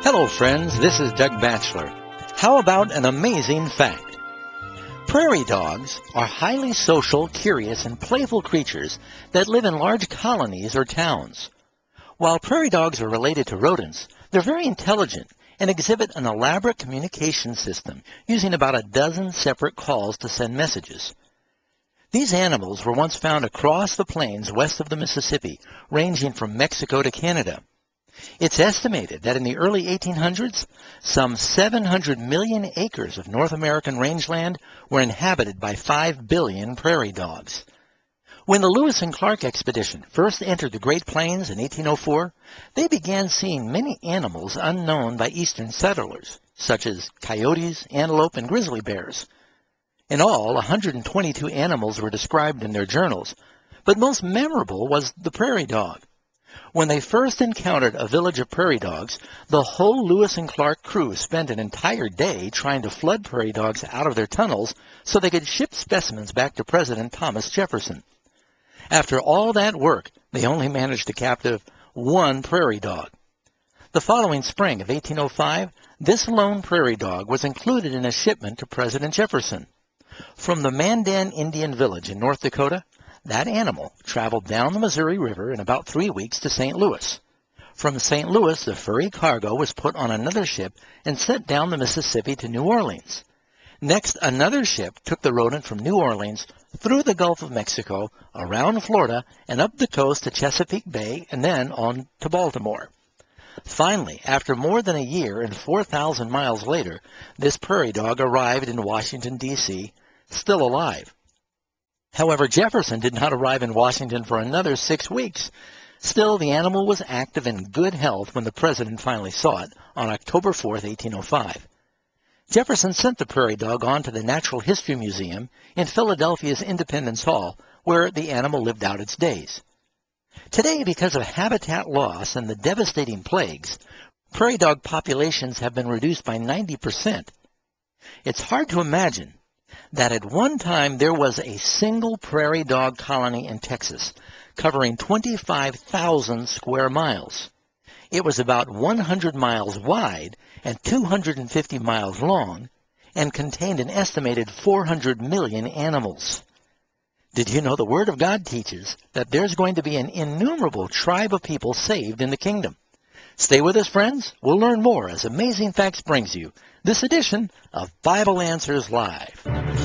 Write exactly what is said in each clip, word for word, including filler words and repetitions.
Hello friends, this is Doug Batchelor. How about an amazing fact? Prairie dogs are highly social, curious, and playful creatures that live in large colonies or towns. While prairie dogs are related to rodents, they're very intelligent and exhibit an elaborate communication system using about a dozen separate calls to send messages. These animals were once found across the plains west of the Mississippi, ranging from Mexico to Canada. It's estimated that in the early eighteen hundreds, some seven hundred million acres of North American rangeland were inhabited by five billion prairie dogs. When the Lewis and Clark expedition first entered the Great Plains in eighteen oh four, they began seeing many animals unknown by eastern settlers, such as coyotes, antelope, and grizzly bears. In all, one hundred twenty-two animals were described in their journals, but most memorable was the prairie dog. When they first encountered a village of prairie dogs, the whole Lewis and Clark crew spent an entire day trying to flood prairie dogs out of their tunnels so they could ship specimens back to President Thomas Jefferson. After all that work, they only managed to capture one prairie dog. The following spring of eighteen oh five, this lone prairie dog was included in a shipment to President Jefferson. From the Mandan Indian Village in North Dakota, that animal traveled down the Missouri River in about three weeks to Saint Louis. From Saint Louis, the furry cargo was put on another ship and sent down the Mississippi to New Orleans. Next, another ship took the rodent from New Orleans through the Gulf of Mexico, around Florida, and up the coast to Chesapeake Bay, and then on to Baltimore. Finally, after more than a year and four thousand miles later, this prairie dog arrived in Washington, D C, still alive. However, Jefferson did not arrive in Washington for another six weeks. Still, the animal was active and in good health when the president finally saw it on October fourth, eighteen oh five. Jefferson sent the prairie dog on to the Natural History Museum in Philadelphia's Independence Hall, where the animal lived out its days. Today, because of habitat loss and the devastating plagues, prairie dog populations have been reduced by ninety percent. It's hard to imagine that at one time there was a single prairie dog colony in Texas, covering twenty-five thousand square miles. It was about one hundred miles wide and two hundred fifty miles long, and contained an estimated four hundred million animals. Did you know the Word of God teaches that there's going to be an innumerable tribe of people saved in the kingdom? Stay with us, friends. We'll learn more as Amazing Facts brings you this edition of Bible Answers Live.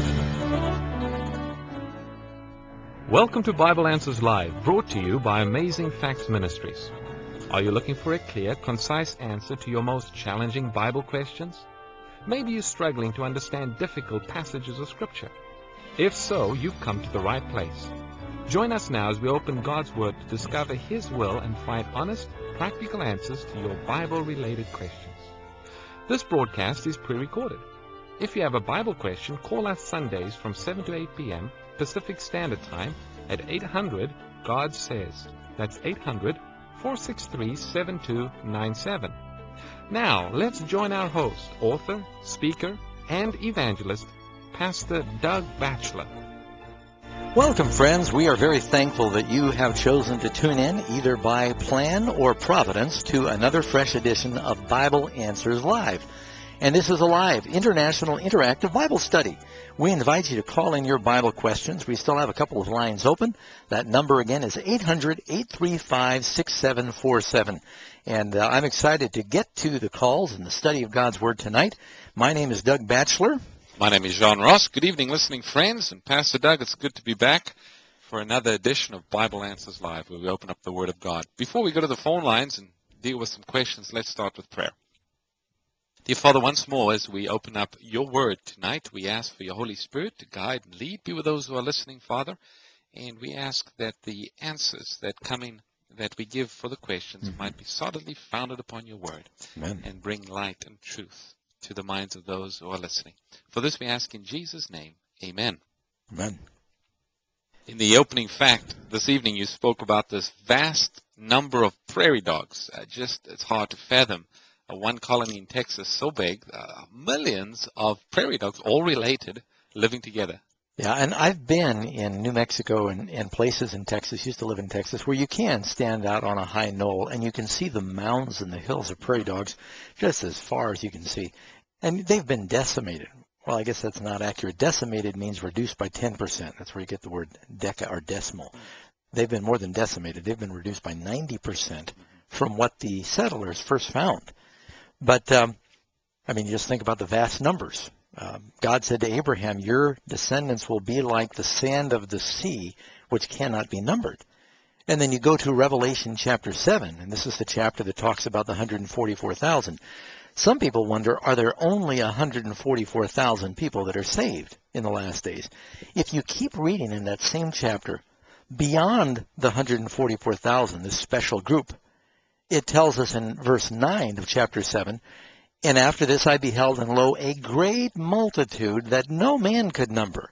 Welcome to Bible Answers Live, brought to you by Amazing Facts Ministries. Are you looking for a clear, concise answer to your most challenging Bible questions? Maybe you're struggling to understand difficult passages of Scripture. If so, you've come to the right place. Join us now as we open God's Word to discover His will and find honest, practical answers to your Bible-related questions. This broadcast is pre-recorded. If you have a Bible question, call us Sundays from seven to eight p.m. Pacific Standard Time at eight hundred God Says. That's eight hundred, four six three, seven two nine seven. Now, let's join our host, author, speaker, and evangelist, Pastor Doug Batchelor. Welcome, friends. We are very thankful that you have chosen to tune in, either by plan or providence, to another fresh edition of Bible Answers Live. And this is a live, international, interactive Bible study. We invite you to call in your Bible questions. We still have a couple of lines open. That number again is eight hundred, eight three five, six seven four seven. And uh, I'm excited to get to the calls and the study of God's Word tonight. My name is Doug Batchelor. My name is John Ross. Good evening, listening friends. And Pastor Doug, it's good to be back for another edition of Bible Answers Live, where we open up the Word of God. Before we go to the phone lines and deal with some questions, let's start with prayer. Dear Father, once more, as we open up your Word tonight, we ask for your Holy Spirit to guide and lead. Be with those who are listening, Father. And we ask that the answers that come in, that we give for the questions, mm-hmm. might be solidly founded upon your Word. Amen. And bring light and truth to the minds of those who are listening. For this we ask in Jesus' name, amen. Amen. In the opening fact this evening, you spoke about this vast number of prairie dogs. Uh, just, it's hard to fathom. Uh, one colony in Texas so big, uh, millions of prairie dogs, all related, living together. Yeah, and I've been in New Mexico and, and places in Texas, used to live in Texas, where you can stand out on a high knoll and you can see the mounds and the hills of prairie dogs just as far as you can see. And they've been decimated. Well, I guess that's not accurate. Decimated means reduced by ten percent. That's where you get the word deca or decimal. They've been more than decimated. They've been reduced by ninety percent from what the settlers first found. But, um, I mean, you just think about the vast numbers. Uh, God said to Abraham, your descendants will be like the sand of the sea, which cannot be numbered. And then you go to Revelation chapter seven, and this is the chapter that talks about the one hundred forty-four thousand. Some people wonder, are there only one hundred forty-four thousand people that are saved in the last days? If you keep reading in that same chapter, beyond the one hundred forty-four thousand, this special group, it tells us in verse nine of chapter seven, and after this I beheld, and lo, a great multitude that no man could number,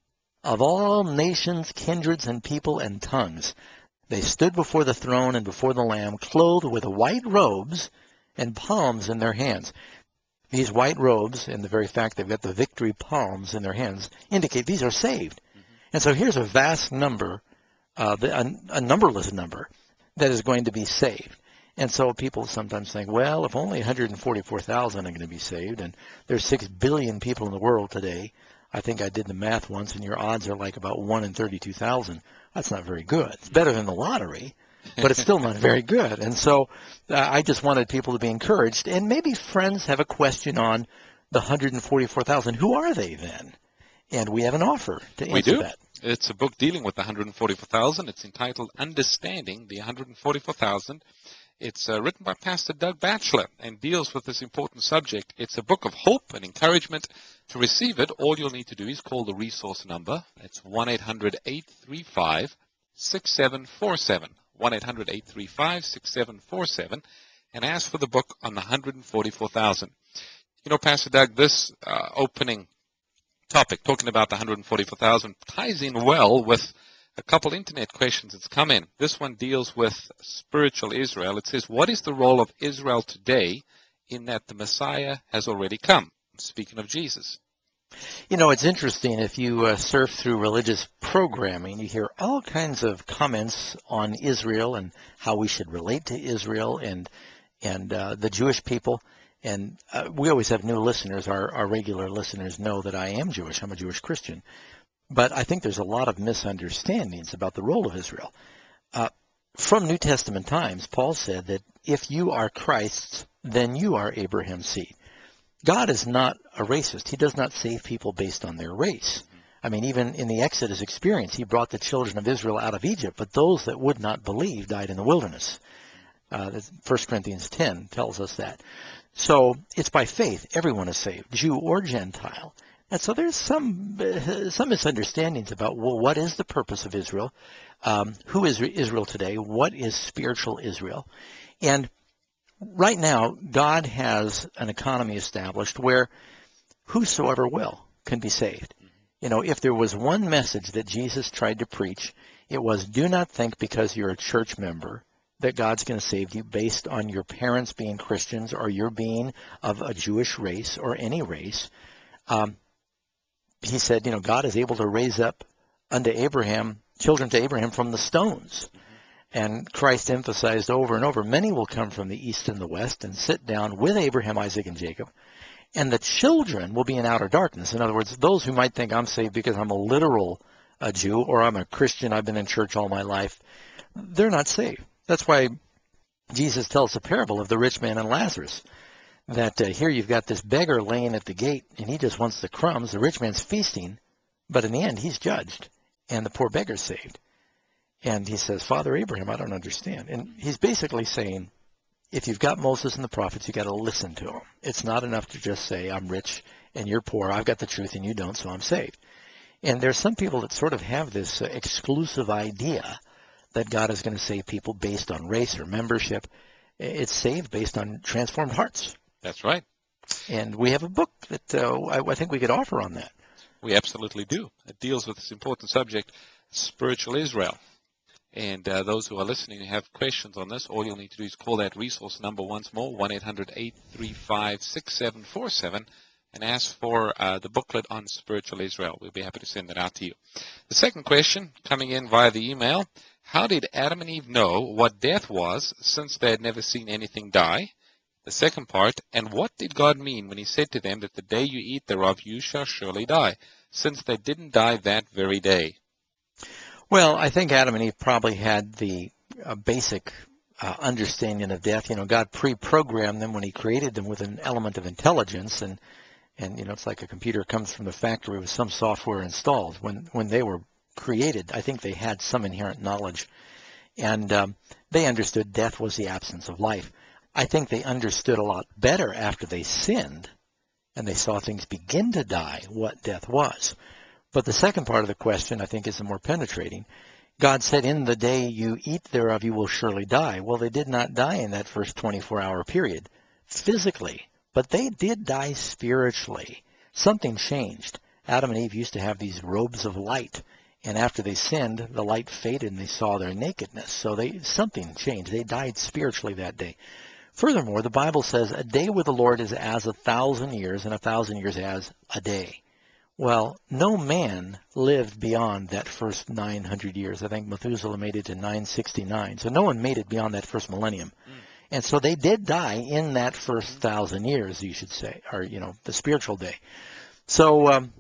of all nations, kindreds, and people, and tongues. They stood before the throne and before the Lamb, clothed with white robes and palms in their hands. These white robes, and the very fact they've got the victory palms in their hands, indicate these are saved. Mm-hmm. And so here's a vast number, uh, a, a numberless number, that is going to be saved. And so people sometimes think, well, if only one hundred forty-four thousand are going to be saved, and there's six billion people in the world today, I think I did the math once, and your odds are like about one in thirty-two thousand. That's not very good. It's better than the lottery, but it's still not very good. And so uh, I just wanted people to be encouraged. And maybe friends have a question on the one hundred forty-four thousand. Who are they then? And we have an offer to answer we do. that. It's a book dealing with the one hundred forty-four thousand. It's entitled Understanding the one hundred forty-four thousand. It's uh, written by Pastor Doug Batchelor and deals with this important subject. It's a book of hope and encouragement. To receive it, all you'll need to do is call the resource number. It's one eight hundred, eight three five, six seven four seven. one eight hundred, eight three five, six seven four seven. And ask for the book on the one hundred forty-four thousand. You know, Pastor Doug, this uh, opening topic, talking about the one hundred forty-four thousand, ties in well with a couple internet questions that's come in. This one deals with spiritual Israel. It says, what is the role of Israel today in that the Messiah has already come? Speaking of Jesus. You know, it's interesting. If you uh, surf through religious programming, you hear all kinds of comments on Israel and how we should relate to Israel and and uh, the Jewish people. And uh, we always have new listeners. Our, our regular listeners know that I am Jewish. I'm a Jewish Christian. But I think there's a lot of misunderstandings about the role of Israel. Uh, from New Testament times, Paul said that if you are Christ's, then you are Abraham's seed. God is not a racist. He does not save people based on their race. I mean, even in the Exodus experience, he brought the children of Israel out of Egypt, but those that would not believe died in the wilderness. Uh, First Corinthians ten tells us that. So it's by faith. Everyone is saved, Jew or Gentile. And so there's some uh, some misunderstandings about, well, what is the purpose of Israel? Um, who is Israel today? What is spiritual Israel? And right now, God has an economy established where whosoever will can be saved. You know, if there was one message that Jesus tried to preach, it was, do not think because you're a church member that God's going to save you based on your parents being Christians or your being of a Jewish race or any race. Um, he said, you know, God is able to raise up unto Abraham, children to Abraham from the stones. And Christ emphasized over and over, many will come from the east and the west and sit down with Abraham, Isaac, and Jacob. And the children will be in outer darkness. In other words, those who might think I'm saved because I'm a literal uh, Jew or I'm a Christian, I've been in church all my life, they're not saved. That's why Jesus tells the parable of the rich man and Lazarus. That uh, here you've got this beggar laying at the gate, and he just wants the crumbs. The rich man's feasting, but in the end, he's judged, and the poor beggar's saved. And he says, Father Abraham, I don't understand. And he's basically saying, if you've got Moses and the prophets, you've got to listen to them. It's not enough to just say, I'm rich and you're poor. I've got the truth and you don't, so I'm saved. And there's some people that sort of have this uh, exclusive idea that God is going to save people based on race or membership. It's saved based on transformed hearts. That's right. And we have a book that uh, I, I think we could offer on that. We absolutely do. It deals with this important subject, spiritual Israel. And uh, those who are listening and have questions on this, all you'll need to do is call that resource number once more, one eight hundred, eight three five, six seven four seven, and ask for uh, the booklet on spiritual Israel. We'll be happy to send that out to you. The second question, coming in via the email, how did Adam and Eve know what death was since they had never seen anything die? The second part, and what did God mean when he said to them that the day you eat thereof you shall surely die, since they didn't die that very day? Well, I think Adam and Eve probably had the uh, basic uh, understanding of death. You know, God pre-programmed them when he created them with an element of intelligence, and And, you know, it's like a computer comes from the factory with some software installed. When when they were created, I think they had some inherent knowledge. And um, they understood death was the absence of life. I think they understood a lot better after they sinned and they saw things begin to die, what death was. But the second part of the question, I think, is the more penetrating. God said, in the day you eat thereof, you will surely die. Well, they did not die in that first twenty-four hour period physically. But they did die spiritually. Something changed. Adam and Eve used to have these robes of light, and after they sinned, the light faded and they saw their nakedness. So they something changed. They died spiritually that day. Furthermore, the Bible says a day with the Lord is as a thousand years, and a thousand years as a day. Well, no man lived beyond that first nine hundred years. I think Methuselah made it to nine sixty-nine. So no one made it beyond that first millennium. Mm. And so they did die in that first thousand years, you should say, or, you know, the spiritual day. So, um,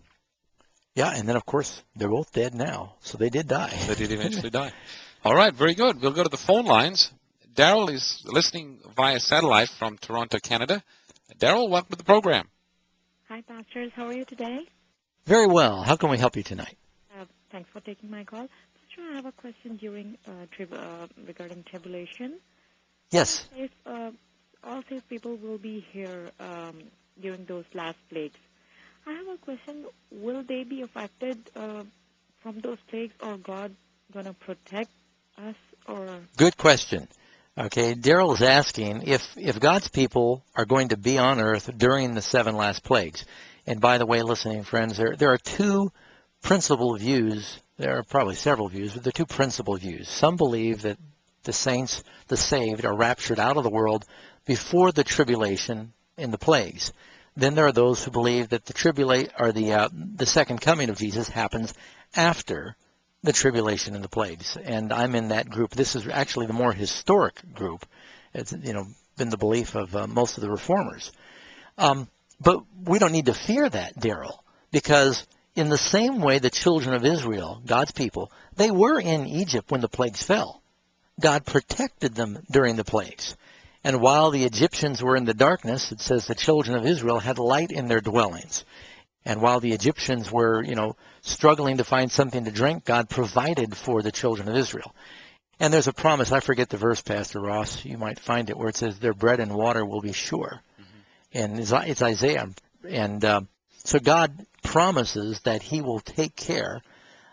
yeah, and then, of course, they're both dead now. So they did die. They did eventually die. All right, very good. We'll go to the phone lines. Daryl is listening via satellite from Toronto, Canada. Daryl, welcome to the program. Hi, pastors. How are you today? Very well. How can we help you tonight? Uh, thanks for taking my call. Pastor, I have a question during uh, trib- uh, regarding tribulation. Yes. If uh, all saved people will be here um, during those last plagues, I have a question. Will they be affected uh, from those plagues, or God going to protect us? Or Good question. Okay, Daryl is asking if, if God's people are going to be on earth during the seven last plagues. And by the way, listening friends, there, there are two principal views. There are probably several views, but there are two principal views. Some believe that the saints, the saved, are raptured out of the world before the tribulation and the plagues. Then there are those who believe that the tribula- or the uh, the second coming of Jesus happens after the tribulation and the plagues. And I'm in that group. This is actually the more historic group. It's, you know, been the belief of uh, most of the reformers. Um, but we don't need to fear that, Daryl, because in the same way the children of Israel, God's people, they were in Egypt when the plagues fell. God protected them during the plagues. And while the Egyptians were in the darkness, it says the children of Israel had light in their dwellings. And while the Egyptians were, you know, struggling to find something to drink, God provided for the children of Israel. And there's a promise, I forget the verse, Pastor Ross, you might find it, where it says their bread and water will be sure. Mm-hmm. And it's, it's Isaiah. And uh, so God promises that he will take care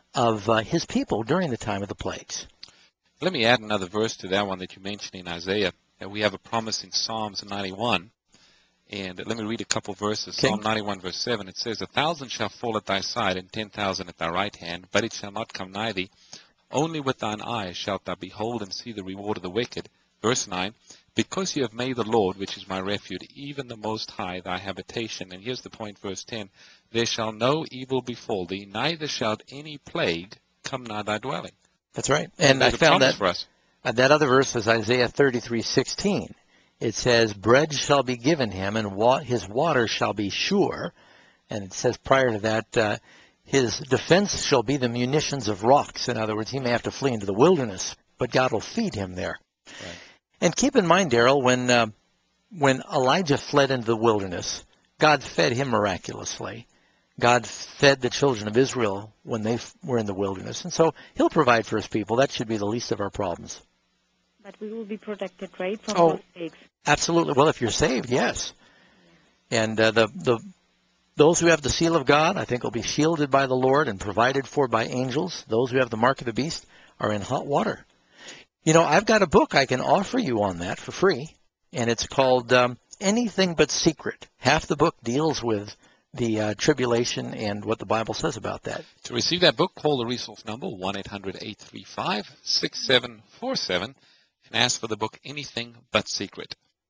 of uh, his people during the time of the plagues. Let me add another verse to that one that you mentioned in Isaiah. And we have a promise in Psalms ninety-one. And let me read a couple verses. Okay. Psalm ninety-one, verse seven. It says, a thousand shall fall at thy side, and ten thousand at thy right hand, but it shall not come nigh thee. Only with thine eyes shalt thou behold and see the reward of the wicked. Verse nine. Because you have made the Lord, which is my refuge, even the Most High, thy habitation. And here's the point, verse ten. There shall no evil befall thee, neither shall any plague come nigh thy dwelling. That's right. And, and I found that for us. Uh, that other verse is Isaiah thirty-three sixteen. It says, bread shall be given him, and wa- his water shall be sure. And it says prior to that, uh, his defense shall be the munitions of rocks. In other words, he may have to flee into the wilderness, but God will feed him there. Right. And keep in mind, Daryl, when, uh, when Elijah fled into the wilderness, God fed him miraculously. God fed the children of Israel when they f- were in the wilderness. And so he'll provide for his people. That should be the least of our problems. But we will be protected, right, from oh, those plagues? Absolutely. Well, if you're saved, yes. Yeah. And uh, the, the those who have the seal of God, I think, will be shielded by the Lord and provided for by angels. Those who have the mark of the beast are in hot water. You know, I've got a book I can offer you on that for free, and it's called um, Anything But Secret. Half the book deals with the uh, tribulation and what the Bible says about that. To receive that book, call the resource number one eight hundred eight three five six seven four seven and ask for the book Anything But Secret.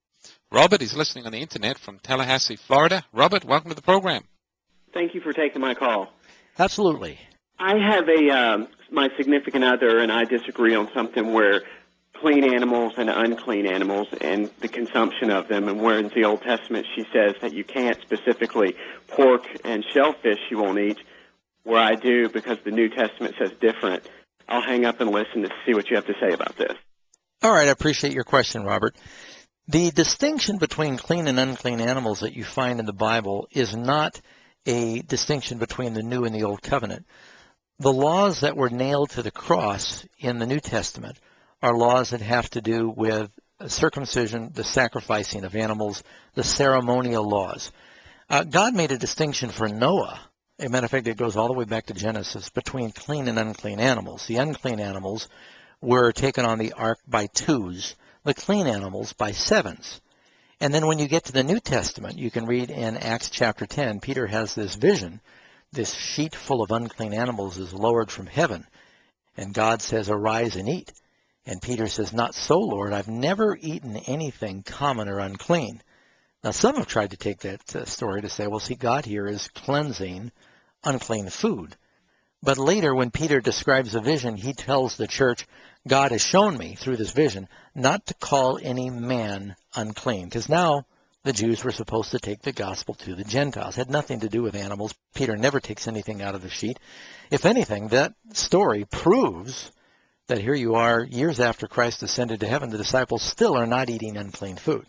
Robert is listening on the internet from Tallahassee, Florida. Robert, welcome to the program. Thank you for taking my call. Absolutely. I have a um, my significant other and I disagree on something where clean animals and unclean animals and the consumption of them, and where in the Old Testament she says that you can't, specifically pork and shellfish you won't eat, where I do because the New Testament says different. I'll hang up and listen to see what you have to say about this. All right, I appreciate your question, Robert. The distinction between clean and unclean animals that you find in the Bible is not a distinction between the New and the Old Covenant. The laws that were nailed to the cross in the New Testament are laws that have to do with circumcision, the sacrificing of animals, the ceremonial laws. Uh, God made a distinction for Noah. As a matter of fact, it goes all the way back to Genesis, between clean and unclean animals. The unclean animals were taken on the ark by twos, the clean animals by sevens. And then when you get to the New Testament, you can read in Acts chapter ten, Peter has this vision. This sheet full of unclean animals is lowered from heaven, and God says, "Arise and eat." And Peter says, "Not so, Lord. I've never eaten anything common or unclean." Now, some have tried to take that uh, story to say, well, see, God here is cleansing unclean food. But later, when Peter describes the vision, he tells the church, God has shown me through this vision not to call any man unclean. Because now the Jews were supposed to take the gospel to the Gentiles. It had nothing to do with animals. Peter never takes anything out of the sheet. If anything, that story proves that here you are, years after Christ ascended to heaven, the disciples still are not eating unclean food.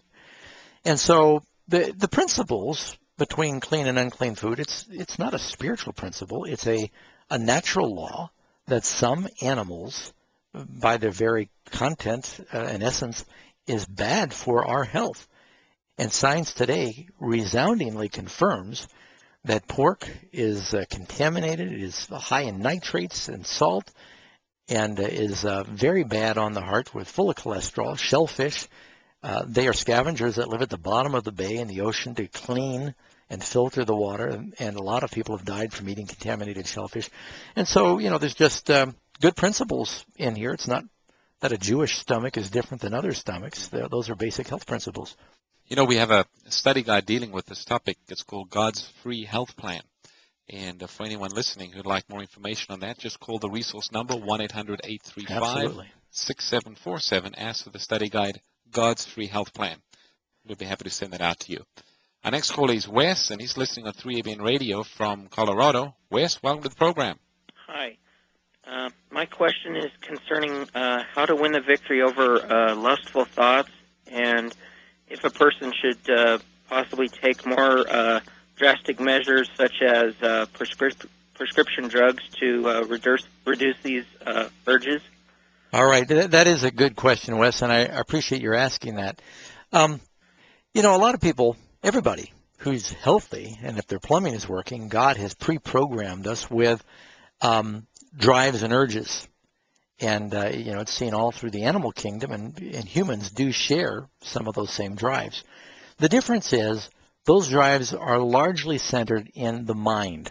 And so the the principles between clean and unclean food, it's it's not a spiritual principle. It's a, a natural law that some animals, by their very content uh, and essence, is bad for our health. And science today resoundingly confirms that pork is uh, contaminated, it is high in nitrates and salt, and uh, is uh, very bad on the heart, with full of cholesterol. Shellfish, uh, they are scavengers that live at the bottom of the bay in the ocean to clean and filter the water, and, and a lot of people have died from eating contaminated shellfish. And so, you know, there's just um, good principles in here. It's not that a Jewish stomach is different than other stomachs. They're, those are basic health principles. You know, we have a study guide dealing with this topic. It's called God's Free Health Plan. And uh, for anyone listening who'd like more information on that, just call the resource number, one eight hundred eight three five six seven four seven. Ask for the study guide, God's Free Health Plan. We'll be happy to send that out to you. Our next caller is Wes, and he's listening on three A B N Radio from Colorado. Wes, welcome to the program. Hi. Uh, my question is concerning uh, how to win the victory over uh, lustful thoughts, and if a person should uh, possibly take more uh, drastic measures, such as uh, prescrip- prescription drugs, to uh, reduce, reduce these uh, urges. All right. That, that is a good question, Wes, and I appreciate your asking that. Um, you know, a lot of people, everybody who's healthy, and if their plumbing is working, God has pre-programmed us with um, drives and urges. And, uh, you know, it's seen all through the animal kingdom, and, and humans do share some of those same drives. The difference is those drives are largely centered in the mind.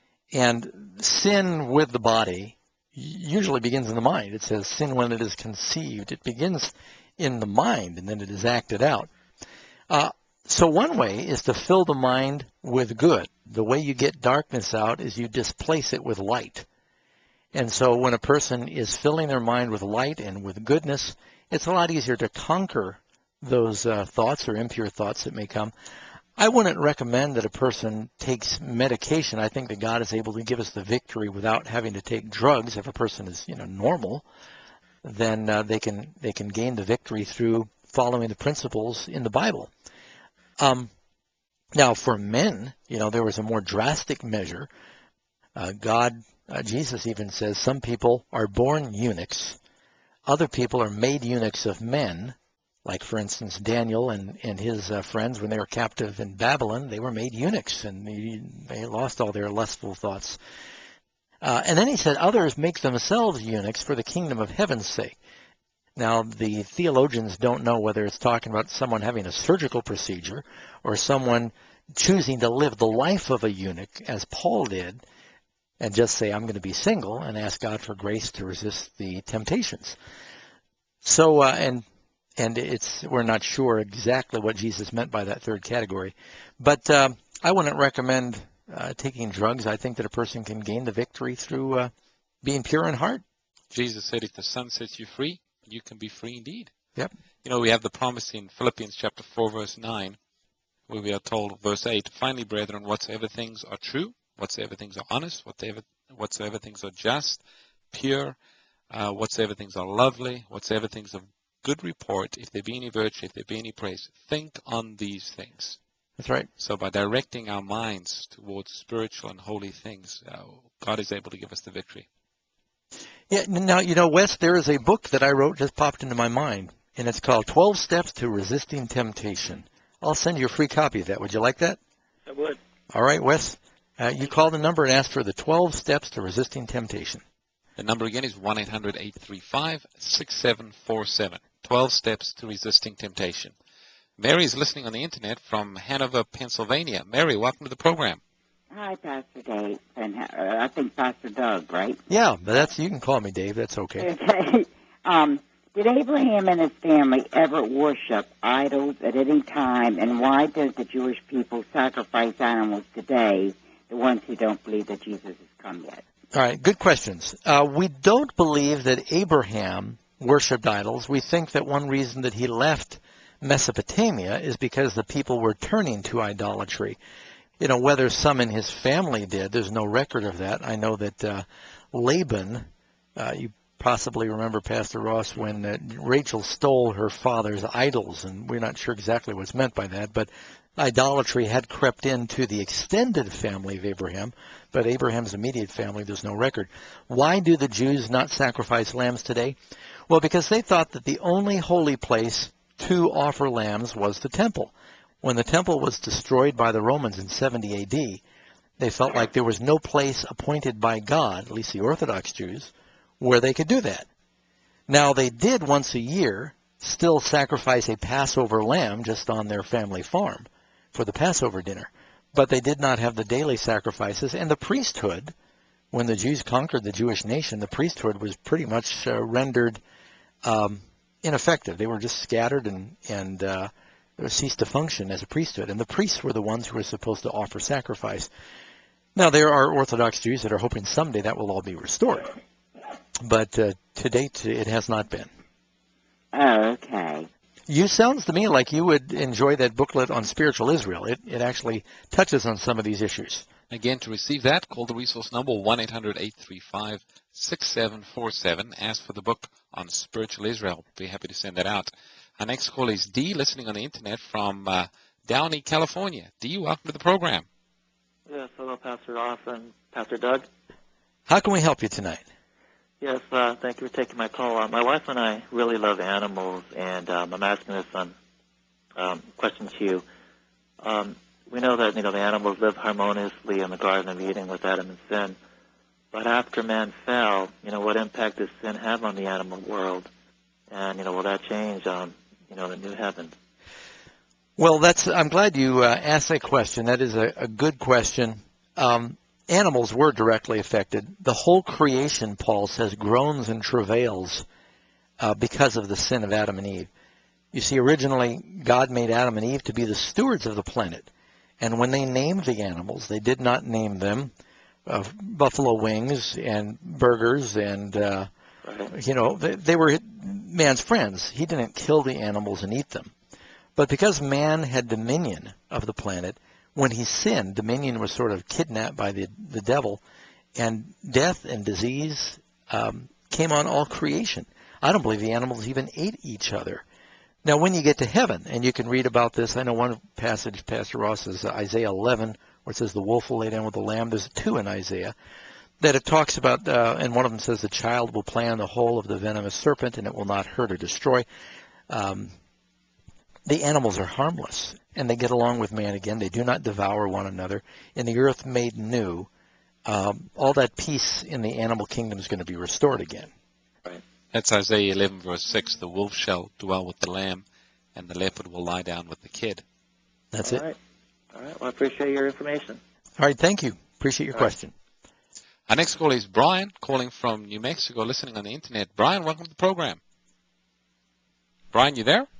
And sin with the body usually begins in the mind. It says sin when it is conceived. It begins in the mind, and then it is acted out. Uh, so one way is to fill the mind with good. The way you get darkness out is you displace it with light. And so when a person is filling their mind with light and with goodness, it's a lot easier to conquer those uh, thoughts or impure thoughts that may come. I wouldn't recommend that a person takes medication. I think that God is able to give us the victory without having to take drugs. If a person is, you know, normal, then uh, they can they can gain the victory through following the principles in the Bible. Um, now, for men, you know, there was a more drastic measure. Uh, God, uh, Jesus even says some people are born eunuchs. Other people are made eunuchs of men. Like, for instance, Daniel and, and his uh, friends, when they were captive in Babylon, they were made eunuchs, and they, they lost all their lustful thoughts. Uh, and then he said, others make themselves eunuchs for the kingdom of heaven's sake. Now, the theologians don't know whether it's talking about someone having a surgical procedure or someone choosing to live the life of a eunuch, as Paul did, and just say, I'm going to be single, and ask God for grace to resist the temptations. So, uh, and and it's we're not sure exactly what Jesus meant by that third category. But uh, I wouldn't recommend uh, taking drugs. I think that a person can gain the victory through uh, being pure in heart. Jesus said, if the Son sets you free, you can be free indeed. Yep. You know, we have the promise in Philippians chapter four, verse nine, where we are told, verse eight, finally, brethren, whatsoever things are true, whatsoever things are honest, whatsoever, whatsoever things are just, pure, uh, whatsoever things are lovely, whatsoever things of good report, if there be any virtue, if there be any praise, think on these things. That's right. So by directing our minds towards spiritual and holy things, uh, God is able to give us the victory. Yeah. Now, you know, Wes, there is a book that I wrote, just popped into my mind, and it's called twelve Steps to Resisting Temptation. I'll send you a free copy of that. Would you like that? I would. All right, Wes. Uh, you call the number and ask for the twelve Steps to Resisting Temptation. The number again is one eight hundred, eight three five, six seven four seven. twelve Steps to Resisting Temptation. Mary is listening on the internet from Hanover, Pennsylvania. Mary, welcome to the program. Hi, Pastor Dave, and uh, I think Pastor Doug, right? Yeah, but that's you can call me Dave. That's okay. Okay. um, did Abraham and his family ever worship idols at any time, and why does the Jewish people sacrifice animals today, the ones who don't believe that Jesus has come yet? All right, good questions. Uh, we don't believe that Abraham worshipped idols. We think that one reason that he left Mesopotamia is because the people were turning to idolatry. You know, whether some in his family did, there's no record of that. I know that uh, Laban, uh, you possibly remember, Pastor Ross, when uh, Rachel stole her father's idols, and we're not sure exactly what's meant by that, but idolatry had crept into the extended family of Abraham, but Abraham's immediate family, there's no record. Why do the Jews not sacrifice lambs today? Well, because they thought that the only holy place to offer lambs was the temple. When the temple was destroyed by the Romans in seventy A D, they felt like there was no place appointed by God, at least the Orthodox Jews, where they could do that. Now, they did once a year still sacrifice a Passover lamb just on their family farm for the Passover dinner, but they did not have the daily sacrifices, and the priesthood, when the Jews conquered the Jewish nation, the priesthood was pretty much uh, rendered um, ineffective. They were just scattered and, and uh, ceased to function as a priesthood, and the priests were the ones who were supposed to offer sacrifice. Now, there are Orthodox Jews that are hoping someday that will all be restored, but uh, to date it has not been. Oh, okay. You sounds to me like you would enjoy that booklet on spiritual Israel. It, it actually touches on some of these issues. Again, to receive that, call the resource number one eight hundred, eight three five, six seven four seven. Ask for the book on spiritual Israel. Be happy to send that out. Our next call is Dee, listening on the internet from uh, Downey, California. Dee, welcome to the program. Yes, hello, Pastor Ross and Pastor Doug. How can we help you tonight? Yes, uh, thank you for taking my call. Uh, my wife and I really love animals, and um, I'm asking this um, um, question to you. Um, we know that you know the animals live harmoniously in the Garden of Eden with Adam and sin, but after man fell, you know, what impact does sin have on the animal world? And you know, will that change on you know the new heavens? Well, that's. I'm glad you uh, asked that question. That is a, a good question. Um, animals were directly affected. The whole creation, Paul says, groans and travails uh, because of the sin of Adam and Eve. You see, originally, God made Adam and Eve to be the stewards of the planet. And when they named the animals, they did not name them uh, buffalo wings and burgers and, uh, right. you know, they, they were man's friends. He didn't kill the animals and eat them. But because man had dominion of the planet, when he sinned, dominion was sort of kidnapped by the, the devil, and death and disease um, came on all creation. I don't believe the animals even ate each other. Now, when you get to heaven, and you can read about this, I know one passage, Pastor Ross, is Isaiah eleven, where it says the wolf will lay down with the lamb. There's two in Isaiah that it talks about, uh, and one of them says the child will play on the hole of the venomous serpent, and it will not hurt or destroy. Um, the animals are harmless, and they get along with man again. They do not devour one another. In the earth made new, um, all that peace in the animal kingdom is going to be restored again. Right. That's Isaiah eleven, verse six. The wolf shall dwell with the lamb, and the leopard will lie down with the kid. That's all it. Right. All right. Well, I appreciate your information. All right. Thank you. Appreciate your all question. Right. Our next call is Brian, calling from New Mexico, listening on the internet. Brian, welcome to the program. Brian, you there?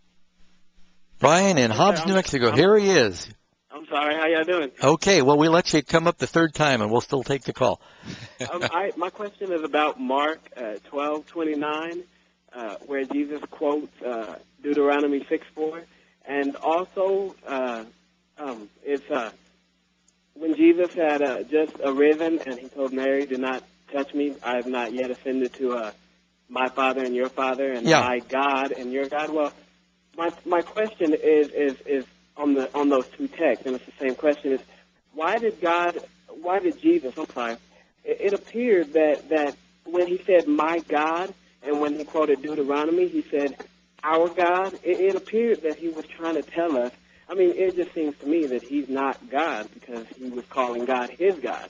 Brian in Hobbs, New Mexico. Here he is. I'm sorry. How y'all doing? Okay, well, we'll let you come up the third time, and we'll still take the call. um, I, my question is about Mark uh, twelve twenty-nine, uh, where Jesus quotes uh, Deuteronomy six four, and also uh, um, it's uh, when Jesus had uh, just arisen and he told Mary, "Do not touch me. I have not yet ascended to uh, my Father and your Father, and Yeah. my God and your God." Well, my my question is is is on the on those two texts, and it's the same question: is why did God, why did Jesus? I'm sorry. It, it appeared that that when he said "my God" and when he quoted Deuteronomy, he said "our God." It, it appeared that he was trying to tell us. I mean, it just seems to me that he's not God because he was calling God his God.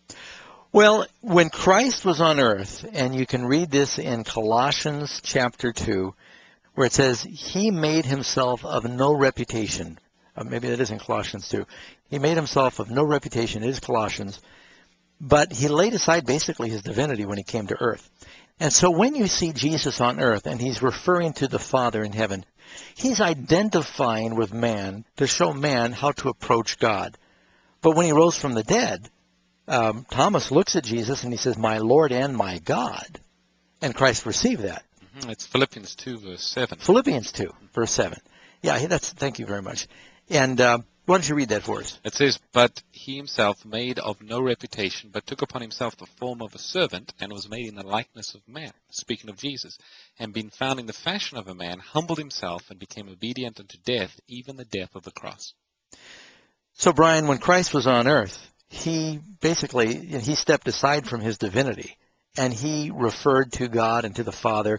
Well, when Christ was on earth, and you can read this in Colossians chapter two, where it says, he made himself of no reputation. Uh, maybe that is in Colossians two. He made himself of no reputation. It is Colossians. But he laid aside basically his divinity when he came to earth. And so when you see Jesus on earth, and he's referring to the Father in heaven, he's identifying with man to show man how to approach God. But when he rose from the dead, um, Thomas looks at Jesus and he says, "My Lord and my God." And Christ received that. Mm-hmm. It's Philippians two, verse seven. Philippians two, verse seven. Yeah, that's. Thank you very much. And uh, why don't you read that for us? It says, "But he himself made of no reputation, but took upon himself the form of a servant, and was made in the likeness of man," speaking of Jesus, "and being found in the fashion of a man, humbled himself, and became obedient unto death, even the death of the cross." So, Brian, when Christ was on earth, he basically, he stepped aside from his divinity, and he referred to God and to the Father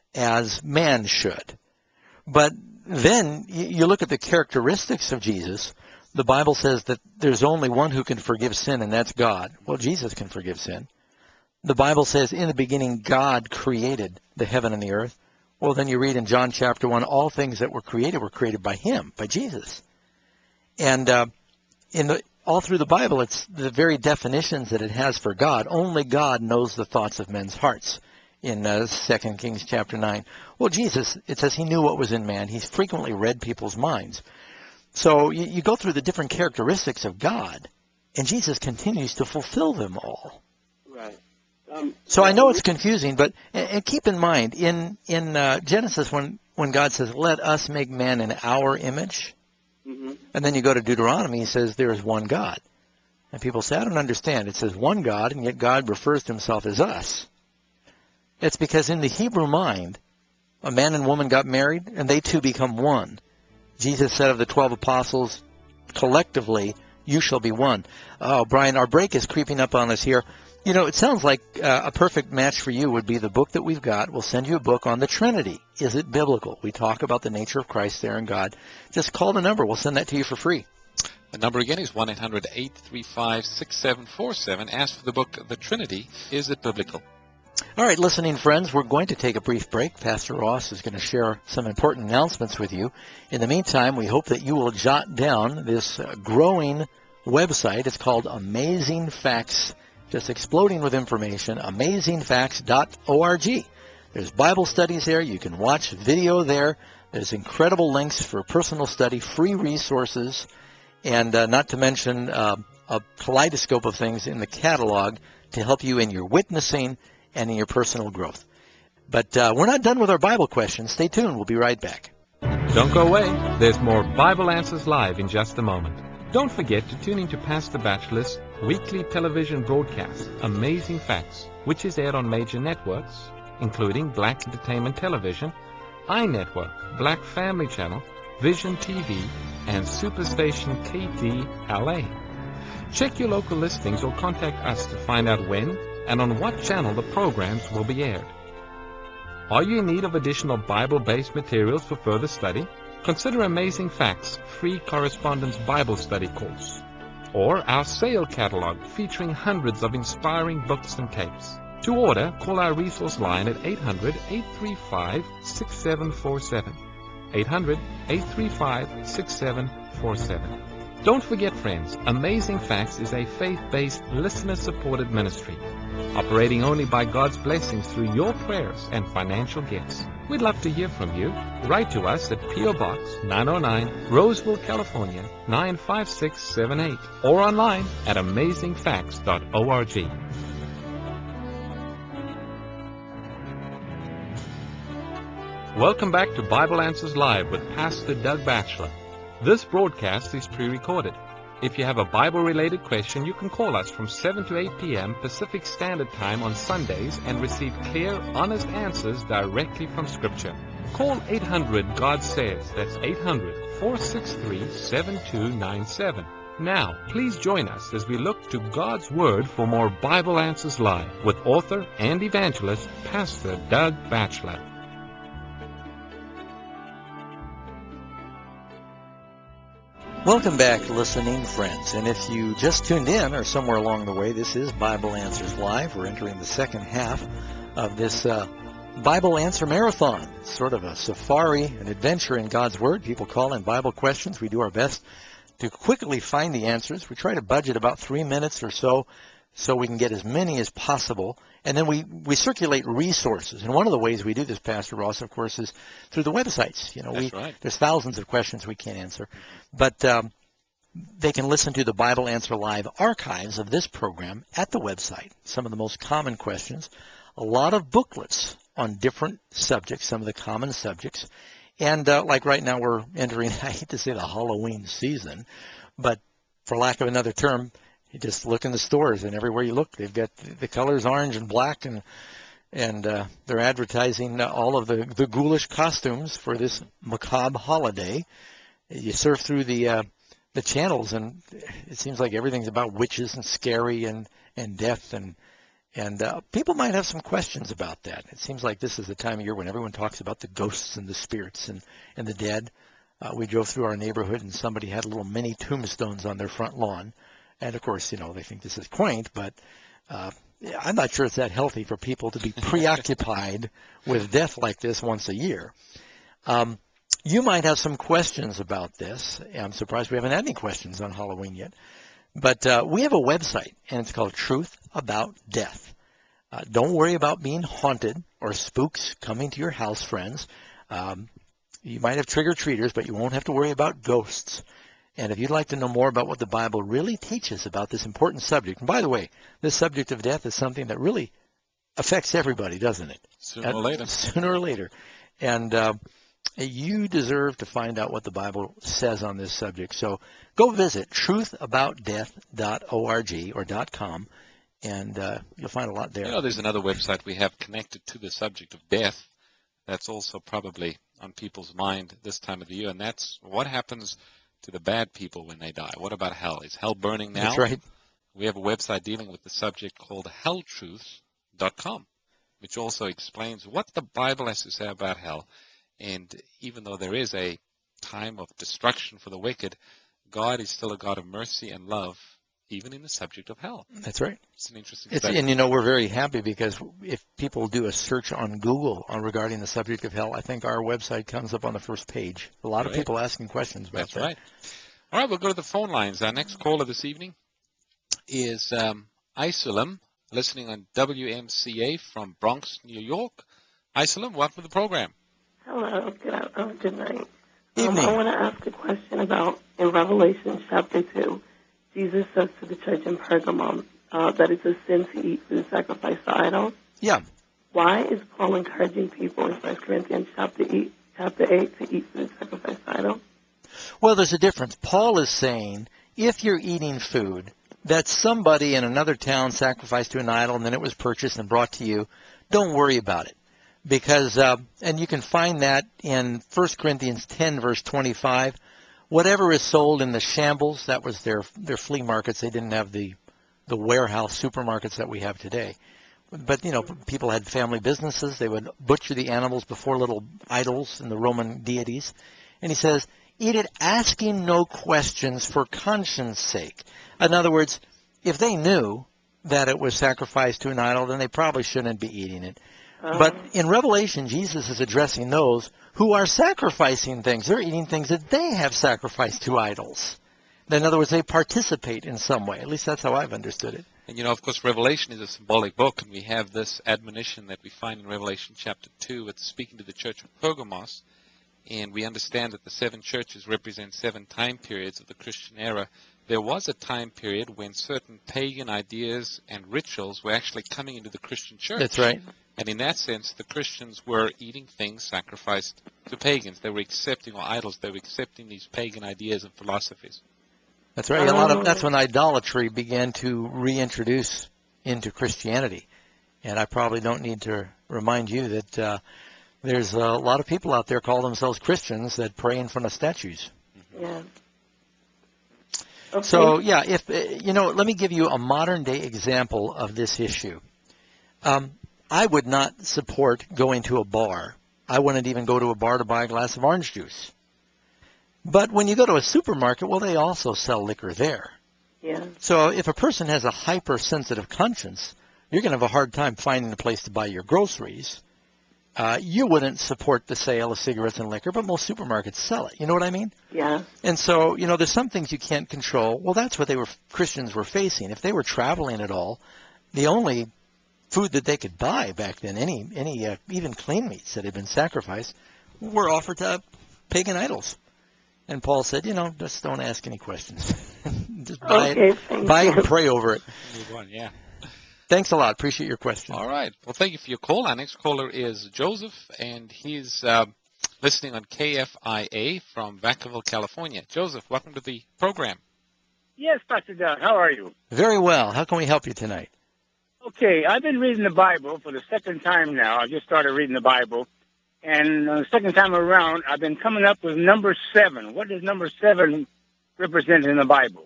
as man should. But then you look at the characteristics of Jesus. The Bible says that there's only one who can forgive sin, and that's God. Well, Jesus can forgive sin. The Bible says, in the beginning, God created the heaven and the earth. Well, then you read in John chapter one, all things that were created were created by him, by Jesus. And uh, in the, all through the Bible, it's the very definitions that it has for God. Only God knows the thoughts of men's hearts. In uh, Second Kings chapter nine. Well, Jesus, it says he knew what was in man. He frequently read people's minds. So you, you go through the different characteristics of God, and Jesus continues to fulfill them all. Right. Um, so I know it's confusing, but and, and keep in mind, in, in uh, Genesis, when, when God says, "Let us make man in our image," mm-hmm. and then you go to Deuteronomy, he says, "There is one God." And people say, "I don't understand. It says one God, and yet God refers to himself as us." It's because in the Hebrew mind, a man and woman got married, and they two become one. Jesus said of the twelve apostles, collectively, you shall be one. Oh, Brian, our break is creeping up on us here. You know, it sounds like uh, a perfect match for you would be the book that we've got. We'll send you a book on the Trinity. Is it biblical? We talk about the nature of Christ there and God. Just call the number. We'll send that to you for free. The number again is one eight hundred, eight three five, six seven four seven. Ask for the book, The Trinity. Is it biblical? All right, listening friends, we're going to take a brief break. Pastor Ross is going to share some important announcements with you. In the meantime, we hope that you will jot down this uh, growing website. It's called Amazing Facts, just exploding with information, amazing facts dot org. There's Bible studies there. You can watch video there. There's incredible links for personal study, free resources, and uh, not to mention uh, a kaleidoscope of things in the catalog to help you in your witnessing and in your personal growth. But uh, we're not done with our Bible questions. Stay tuned. We'll be right back. Don't go away. There's more Bible Answers Live in just a moment. Don't forget to tune in to Pastor Batchelor's weekly television broadcast, Amazing Facts, which is aired on major networks, including Black Entertainment Television, iNetwork, Black Family Channel, Vision T V, and Superstation K T L A. Check your local listings or contact us to find out when and on what channel the programs will be aired. Are you in need of additional Bible-based materials for further study? Consider Amazing Facts free correspondence Bible study course, or our sale catalog featuring hundreds of inspiring books and tapes. To order, call our resource line at eight hundred, eight three five, six seven four seven. eight hundred, eight three five, six seven four seven. Don't forget, friends, Amazing Facts is a faith-based, listener-supported ministry, operating only by God's blessings through your prayers and financial gifts. We'd love to hear from you. Write to us at P O Box nine oh nine, Roseville, California, nine five six seven eight, or online at amazing facts dot org. Welcome back to Bible Answers Live with Pastor Doug Batchelor. This broadcast is pre-recorded. If you have a Bible-related question, you can call us from seven to eight p.m. Pacific Standard Time on Sundays and receive clear, honest answers directly from Scripture. Call eight hundred God Says. That's eight hundred, four six three, seven two nine seven. Now, please join us as we look to God's Word for more Bible Answers Live with author and evangelist, Pastor Doug Batchelor. Welcome back, listening friends. And if you just tuned in or somewhere along the way, this is Bible Answers Live. We're entering the second half of this uh, Bible Answer Marathon. It's sort of a safari, an adventure in God's Word. People call in Bible questions. We do our best to quickly find the answers. We try to budget about three minutes or so so we can get as many as possible. And then we, we circulate resources. And one of the ways we do this, Pastor Ross, of course, is through the websites. You know, That's we, right. There's thousands of questions we can't answer. But um, they can listen to the Bible Answer Live archives of this program at the website. Some of the most common questions. A lot of booklets on different subjects, some of the common subjects. And uh, like right now we're entering, I hate to say the Halloween season, but for lack of another term, you just look in the stores, and everywhere you look, they've got the colors orange and black, and and uh, they're advertising all of the, the ghoulish costumes for this macabre holiday. You surf through the uh, the channels, and it seems like everything's about witches and scary and, and death, and and uh, people might have some questions about that. It seems like this is the time of year when everyone talks about the ghosts and the spirits and, and the dead. Uh, we drove through our neighborhood, and somebody had little mini tombstones on their front lawn. And, of course, you know, they think this is quaint, but uh, I'm not sure it's that healthy for people to be preoccupied with death like this once a year. Um, you might have some questions about this. I'm surprised we haven't had any questions on Halloween yet. But uh, we have a website, and it's called Truth About Death. Uh, don't worry about being haunted or spooks coming to your house, friends. Um, you might have trick-or-treaters, but you won't have to worry about ghosts. And if you'd like to know more about what the Bible really teaches about this important subject, and by the way, this subject of death is something that really affects everybody, doesn't it? Sooner or later. Sooner or later. And uh, you deserve to find out what the Bible says on this subject. So go visit truth about death dot org or .com, and uh, you'll find a lot there. You know, there's another website we have connected to the subject of death that's also probably on people's mind this time of the year, and that's what happens to the bad people when they die. What about hell? Is hell burning now? That's right. We have a website dealing with the subject called hell truth dot com, which also explains what the Bible has to say about hell. And even though there is a time of destruction for the wicked, God is still a God of mercy and love, even in the subject of hell. That's right. It's an interesting It's, study. and, you know, we're very happy because if people do a search on Google on regarding the subject of hell, I think our website comes up on the first page. A lot Right. of people asking questions about That's that. right. All right, we'll go to the phone lines. Our next caller this evening is um, Isolum, listening on W M C A from Bronx, New York. Isolum, welcome to the program. Hello, good, uh, good night. Um, Evening. I want to ask a question about, in Revelation chapter two, Jesus says to the church in Pergamum uh, that it's a sin to eat food sacrificed to idols. Yeah. Why is Paul encouraging people in First Corinthians chapter eight, chapter eight to eat food sacrificed to idols? Well, there's a difference. Paul is saying if you're eating food that somebody in another town sacrificed to an idol and then it was purchased and brought to you, don't worry about it. Because, uh, and you can find that in First Corinthians ten, verse twenty-five. Whatever is sold in the shambles, that was their their flea markets. They didn't have the, the warehouse supermarkets that we have today. But, you know, people had family businesses. They would butcher the animals before little idols and the Roman deities. And he says, eat it asking no questions for conscience sake. In other words, if they knew that it was sacrificed to an idol, then they probably shouldn't be eating it. But in Revelation, Jesus is addressing those who are sacrificing things. They're eating things that they have sacrificed to idols. In other words, they participate in some way. At least that's how I've understood it. And, you know, of course, Revelation is a symbolic book, and we have this admonition that we find in Revelation chapter two. It's speaking to the church of Pergamos, and we understand that the seven churches represent seven time periods of the Christian era. There was a time period when certain pagan ideas and rituals were actually coming into the Christian church. That's right. And in that sense, the Christians were eating things sacrificed to pagans. They were accepting, or idols, they were accepting these pagan ideas and philosophies. That's right. A lot of that's when idolatry began to reintroduce into Christianity. And I probably don't need to remind you that uh, there's a lot of people out there call themselves Christians that pray in front of statues. Yeah. Okay. So, yeah, if you know, let me give you a modern-day example of this issue. Um, I would not support going to a bar. I wouldn't even go to a bar to buy a glass of orange juice. But when you go to a supermarket, well, they also sell liquor there. Yeah. So if a person has a hypersensitive conscience, you're going to have a hard time finding a place to buy your groceries. Uh, you wouldn't support the sale of cigarettes and liquor, but most supermarkets sell it. You know what I mean? Yeah. And so, you know, there's some things you can't control. Well, that's what they were Christians were facing. If they were traveling at all, the only food that they could buy back then, any any uh, even clean meats that had been sacrificed, were offered to pagan idols. And Paul said, you know, just don't ask any questions. Just buy okay, it, buy it and pray over it. Move on, yeah. Thanks a lot. Appreciate your question. All right. Well, thank you for your call. Our next caller is Joseph, and he's uh, listening on K F I A from Vacaville, California. Joseph, welcome to the program. Yes, Pastor Doug. How are you? Very well. How can we help you tonight? Okay, I've been reading the Bible for the second time now. I just started reading the Bible. And uh, the second time around, I've been coming up with number seven. What does number seven represent in the Bible?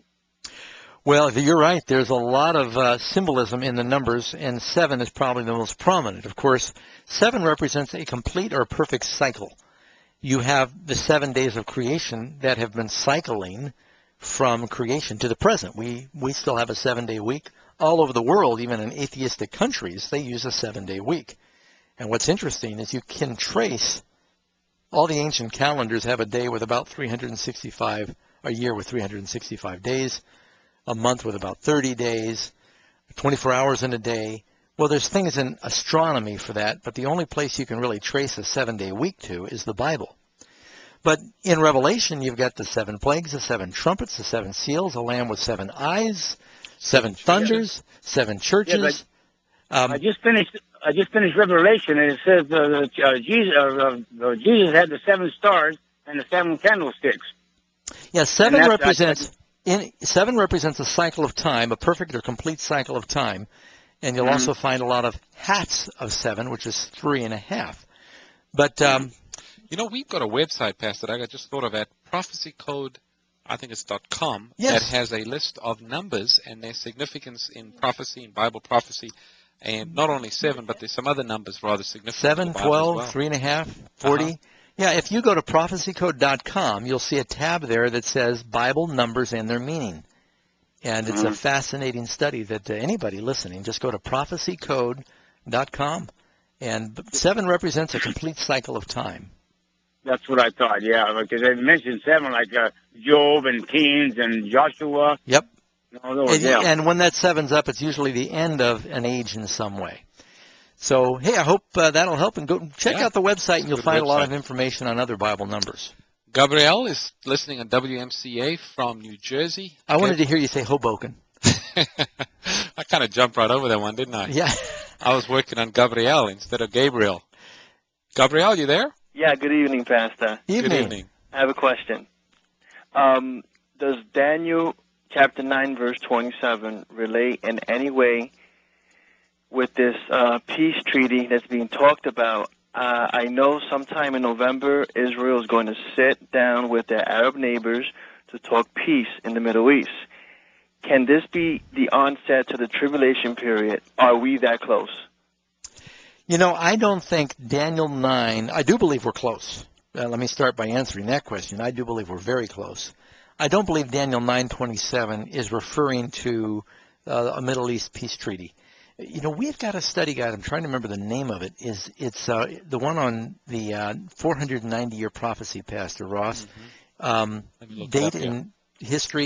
Well, you're right. There's a lot of uh, symbolism in the numbers, and seven is probably the most prominent. Of course, seven represents a complete or perfect cycle. You have the seven days of creation that have been cycling from creation to the present. We we still have a seven-day week. All over the world, even in atheistic countries, they use a seven-day week. And what's interesting is you can trace all the ancient calendars have a day with about three hundred sixty-five, a year with three hundred sixty-five days, a month with about thirty days, twenty-four hours in a day. Well, there's things in astronomy for that, but the only place you can really trace a seven-day week to is the Bible. But in Revelation, you've got the seven plagues, the seven trumpets, the seven seals, a lamb with seven eyes, seven thunders, seven churches. Yeah, um, I just finished. I just finished Revelation, and it says uh, uh, Jesus, uh, uh, Jesus had the seven stars and the seven candlesticks. Yeah, seven represents in, seven represents a cycle of time, a perfect or complete cycle of time, and you'll mm-hmm. also find a lot of hats of seven, which is three and a half. But um, you know, we've got a website, Pastor Doug, I just thought of that, prophecy code, I think it's .com, yes. that has a list of numbers and their significance in prophecy, in Bible prophecy. And not only seven, but there's some other numbers rather significant. Seven, twelve, well. three and a half, forty. Uh-huh. Yeah, if you go to prophecy code dot com, you'll see a tab there that says Bible numbers and their meaning. And it's mm-hmm. a fascinating study that uh, anybody listening, just go to prophecy code dot com. And seven represents a complete cycle of time. That's what I thought, yeah, because they mentioned seven, like uh, Job and Kings and Joshua. Yep. No, and, yeah. and when that seven's up, it's usually the end of an age in some way. So, hey, I hope uh, that'll help. And go check yeah. out the website, and you'll find website. a lot of information on other Bible numbers. Gabrielle is listening on W M C A from New Jersey. I wanted to hear you say Hoboken. I kind of jumped right over that one, didn't I? Yeah. I was working on Gabrielle instead of Gabriel. Gabrielle, you there? Yeah, good evening, Pastor. Evening. Good evening. I have a question. Um, does Daniel chapter nine, verse twenty-seven relate in any way with this uh, peace treaty that's being talked about? Uh, I know sometime in November, Israel is going to sit down with their Arab neighbors to talk peace in the Middle East. Can this be the onset to the tribulation period? Are we that close? You know, I don't think Daniel nine, I do believe we're close. Uh, let me start by answering that question. I do believe we're very close. I don't believe Daniel nine twenty-seven is referring to uh, a Middle East peace treaty. You know, we've got a study guide. I'm trying to remember the name of it. Is It's uh, the one on the uh, four hundred ninety year prophecy, Pastor Ross. Mm-hmm. Um, date up, yeah. in history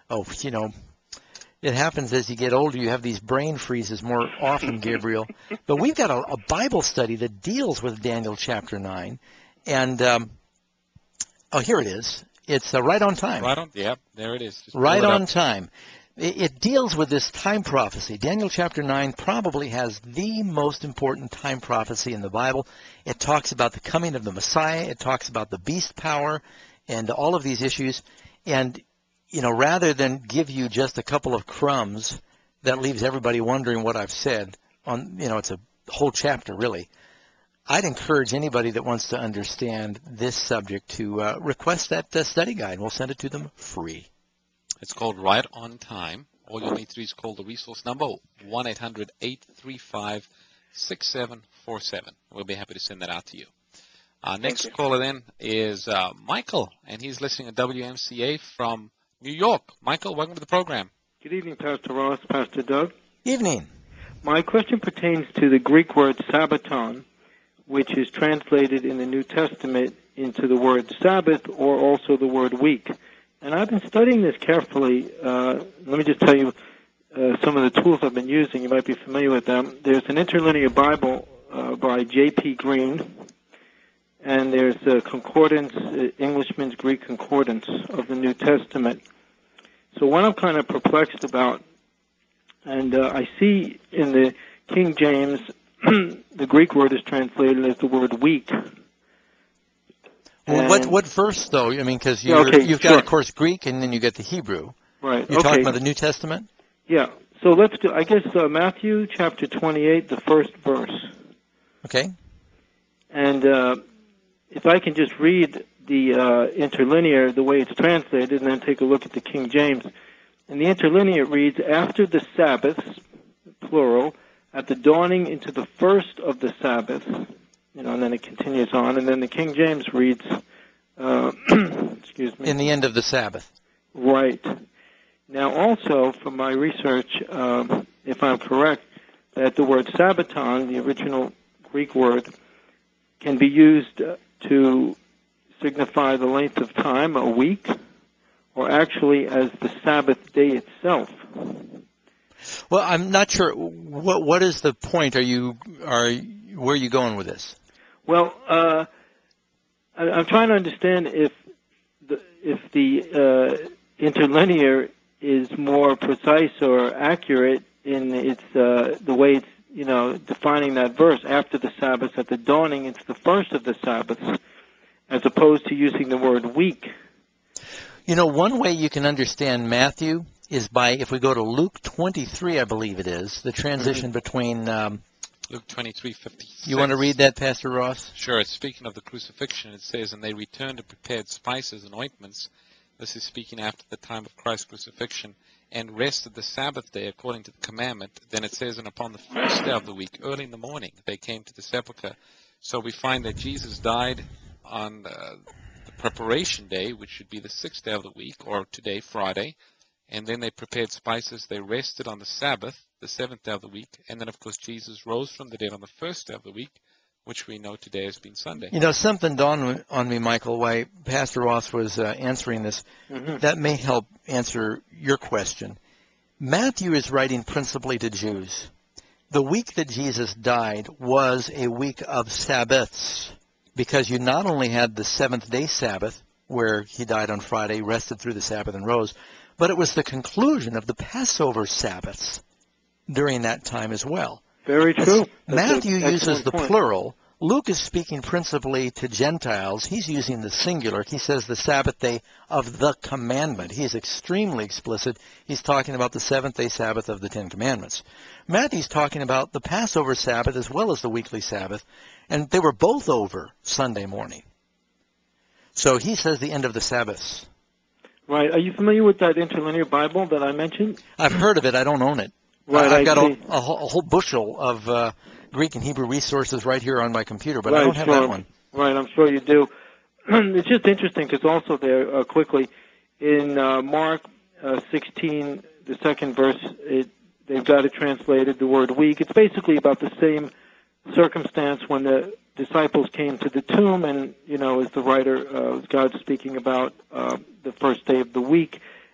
oh, you know, it happens as you get older. You have these brain freezes more often, Gabriel. But we've got a, a Bible study that deals with Daniel chapter nine. And, um, oh, here it is. It's uh, right on time. Right on, yep, there it is. Just right pull it on up. time. It, it deals with this time prophecy. Daniel chapter nine probably has the most important time prophecy in the Bible. It talks about the coming of the Messiah. It talks about the beast power and all of these issues. And, you know, rather than give you just a couple of crumbs that leaves everybody wondering what I've said, on, you know, it's a whole chapter really, I'd encourage anybody that wants to understand this subject to uh, request that uh, study guide. We'll send it to them free. It's called Right on Time. All you'll need to do is call the resource number, one eight hundred, eight three five, six seven four seven. We'll be happy to send that out to you. Our next caller then is uh, Michael, and he's listening to W M C A from New York. Michael, welcome to the program. Good evening, Pastor Ross, Pastor Doug. Evening. My question pertains to the Greek word Sabbaton, which is translated in the New Testament into the word Sabbath or also the word week. And I've been studying this carefully. Uh, let me just tell you uh, some of the tools I've been using. You might be familiar with them. There's an interlinear Bible uh, by J P Green, and there's a concordance, uh, Englishman's Greek Concordance of the New Testament. So what I'm kind of perplexed about, and uh, I see in the King James, the Greek word is translated as the word week. Well, what what verse though? I mean, because okay, you've got, sure. of course, Greek, and then you get the Hebrew. Right. You're okay. talking about the New Testament. Yeah. So let's do. I guess uh, Matthew chapter twenty-eight, the first verse. Okay. And uh, if I can just read the uh, interlinear the way it's translated, and then take a look at the King James. And the interlinear reads, "After the Sabbaths, plural, at the dawning into the first of the Sabbaths." You know, and then it continues on, and then the King James reads, uh, excuse me. In the end of the Sabbath. Right. Now, also, from my research, um, if I'm correct, that the word Sabbaton, the original Greek word, can be used to signify the length of time, a week, or actually as the Sabbath day itself. Well, I'm not sure. What What is the point? Are you are where are you going with this? Well, uh, I, I'm trying to understand if the if the uh, interlinear is more precise or accurate in its uh, the way it's you know defining that verse after the Sabbath at the dawning. It's the first of the Sabbaths, as opposed to using the word week. You know, one way you can understand Matthew is by, if we go to Luke twenty-three, I believe it is, the transition mm-hmm. between... Um, Luke twenty-three fifty-six. You want to read that, Pastor Ross? Sure. It's speaking of the crucifixion. It says, "And they returned and prepared spices and ointments." This is speaking after the time of Christ's crucifixion. "And rested the Sabbath day according to the commandment." Then it says, "And upon the first day of the week, early in the morning, they came to the sepulchre." So we find that Jesus died on uh, the preparation day, which should be the sixth day of the week, or today, Friday. And then they prepared spices. They rested on the Sabbath, the seventh day of the week. And then, of course, Jesus rose from the dead on the first day of the week, which we know today has been Sunday. You know, something dawned on me, Michael, while Pastor Ross was uh, answering this. Mm-hmm. That may help answer your question. Matthew is writing principally to Jews. The week that Jesus died was a week of Sabbaths, because you not only had the seventh day Sabbath, where he died on Friday, rested through the Sabbath and rose, but it was the conclusion of the Passover Sabbaths during that time as well. Very true. Matthew uses the point. plural. Luke is speaking principally to Gentiles. He's using the singular. He says the Sabbath day of the commandment. He's extremely explicit. He's talking about the seventh day Sabbath of the Ten Commandments. Matthew's talking about the Passover Sabbath as well as the weekly Sabbath, and they were both over Sunday morning. So he says the end of the Sabbaths. Right. Are you familiar with that interlinear Bible that I mentioned? I've heard of it. I don't own it. Right. I've got a, a, a whole bushel of uh, Greek and Hebrew resources right here on my computer, but right, I don't have sure. that one. Right. I'm sure you do. It's just interesting because also there, uh, quickly, in uh, Mark uh, sixteen, the second verse, it, they've got it translated, the word week. It's basically about the same circumstance when the disciples came to the tomb, and, you know, as the writer, uh, God's speaking about uh, the first day of the week.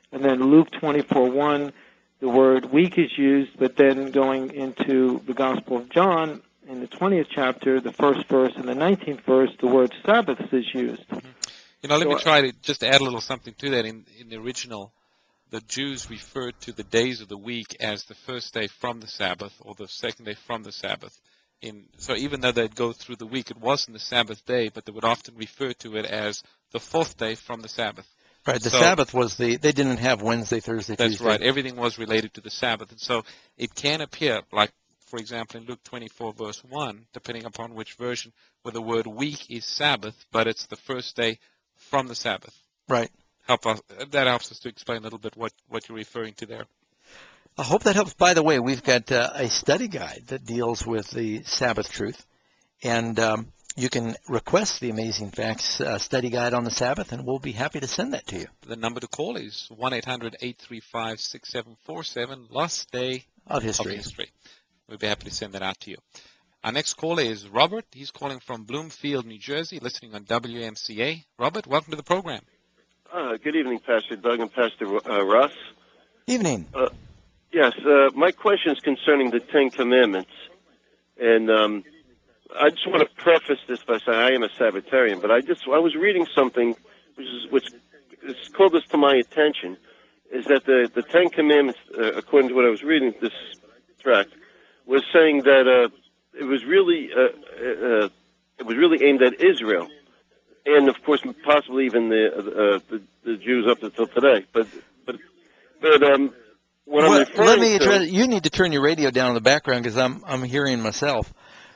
And then Luke twenty-four one, the word week is used, but then going into the Gospel of John, in the twentieth chapter, the first verse and the nineteenth verse, the word Sabbath is used. You know, let So, me try to just add a little something to that. In, in the original, the Jews referred to the days of the week as the first day from the Sabbath or the second day from the Sabbath. In, so even though they'd go through the week, it wasn't the Sabbath day, but they would often refer to it as the fourth day from the Sabbath. Right, the So- Sabbath was the, they didn't have Wednesday, Thursday, That's Tuesday. right. Everything was related to the Sabbath. And so it can appear, like, for example, in Luke twenty-four, verse one, depending upon which version, where the word week is Sabbath, but it's the first day from the Sabbath. Right. Help us, that helps us to explain a little bit what, what you're referring to there. I hope that helps. By the way, we've got uh, a study guide that deals with the Sabbath truth, and um, you can request the Amazing Facts uh, study guide on the Sabbath, and we'll be happy to send that to you. The number to call is one eight hundred, eight three five, six seven four seven, Lost Day Of history. Of history. We'll be happy to send that out to you. Our next caller is Robert. He's calling from Bloomfield, New Jersey, listening on W M C A. Robert, welcome to the program. Uh, good evening, Pastor Doug and Pastor uh, Russ. Evening. Uh, yes, uh, my question is concerning the Ten Commandments. And um, I just want to preface this by saying I am a Sabbatarian, but I just I was reading something which is which has called this to my attention, is that the, the Ten Commandments, uh, according to what I was reading this tract, was saying that uh, it was really uh, uh, it was really aimed at Israel, and of course possibly even the uh, the, the Jews up until today. But but but um, what I'm Well, referring let me to, address, you need to turn your radio down in the background because I'm I'm hearing myself.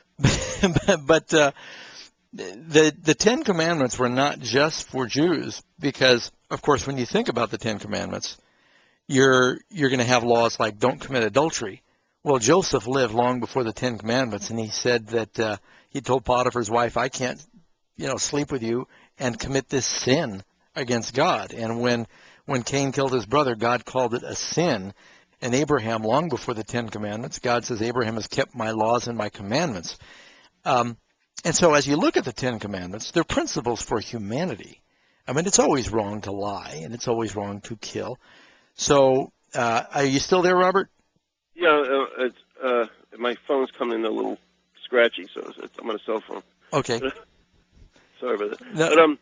but uh, the the Ten Commandments were not just for Jews because, of course, when you think about the Ten Commandments, you're you're going to have laws like don't commit adultery. Well, Joseph lived long before the Ten Commandments, and he said that uh, he told Potiphar's wife, "I can't, you know, sleep with you and commit this sin against God." And when when Cain killed his brother, God called it a sin. And Abraham, long before the Ten Commandments, God says, "Abraham has kept my laws and my commandments." Um, and so, as you look at the Ten Commandments, they're principles for humanity. I mean, it's always wrong to lie, and it's always wrong to kill. So, uh, are you still there, Robert? yeah, uh, it's, uh, my phone's coming in a little scratchy, so it's, I'm on a cell phone. Okay. Sorry about that. No, but um,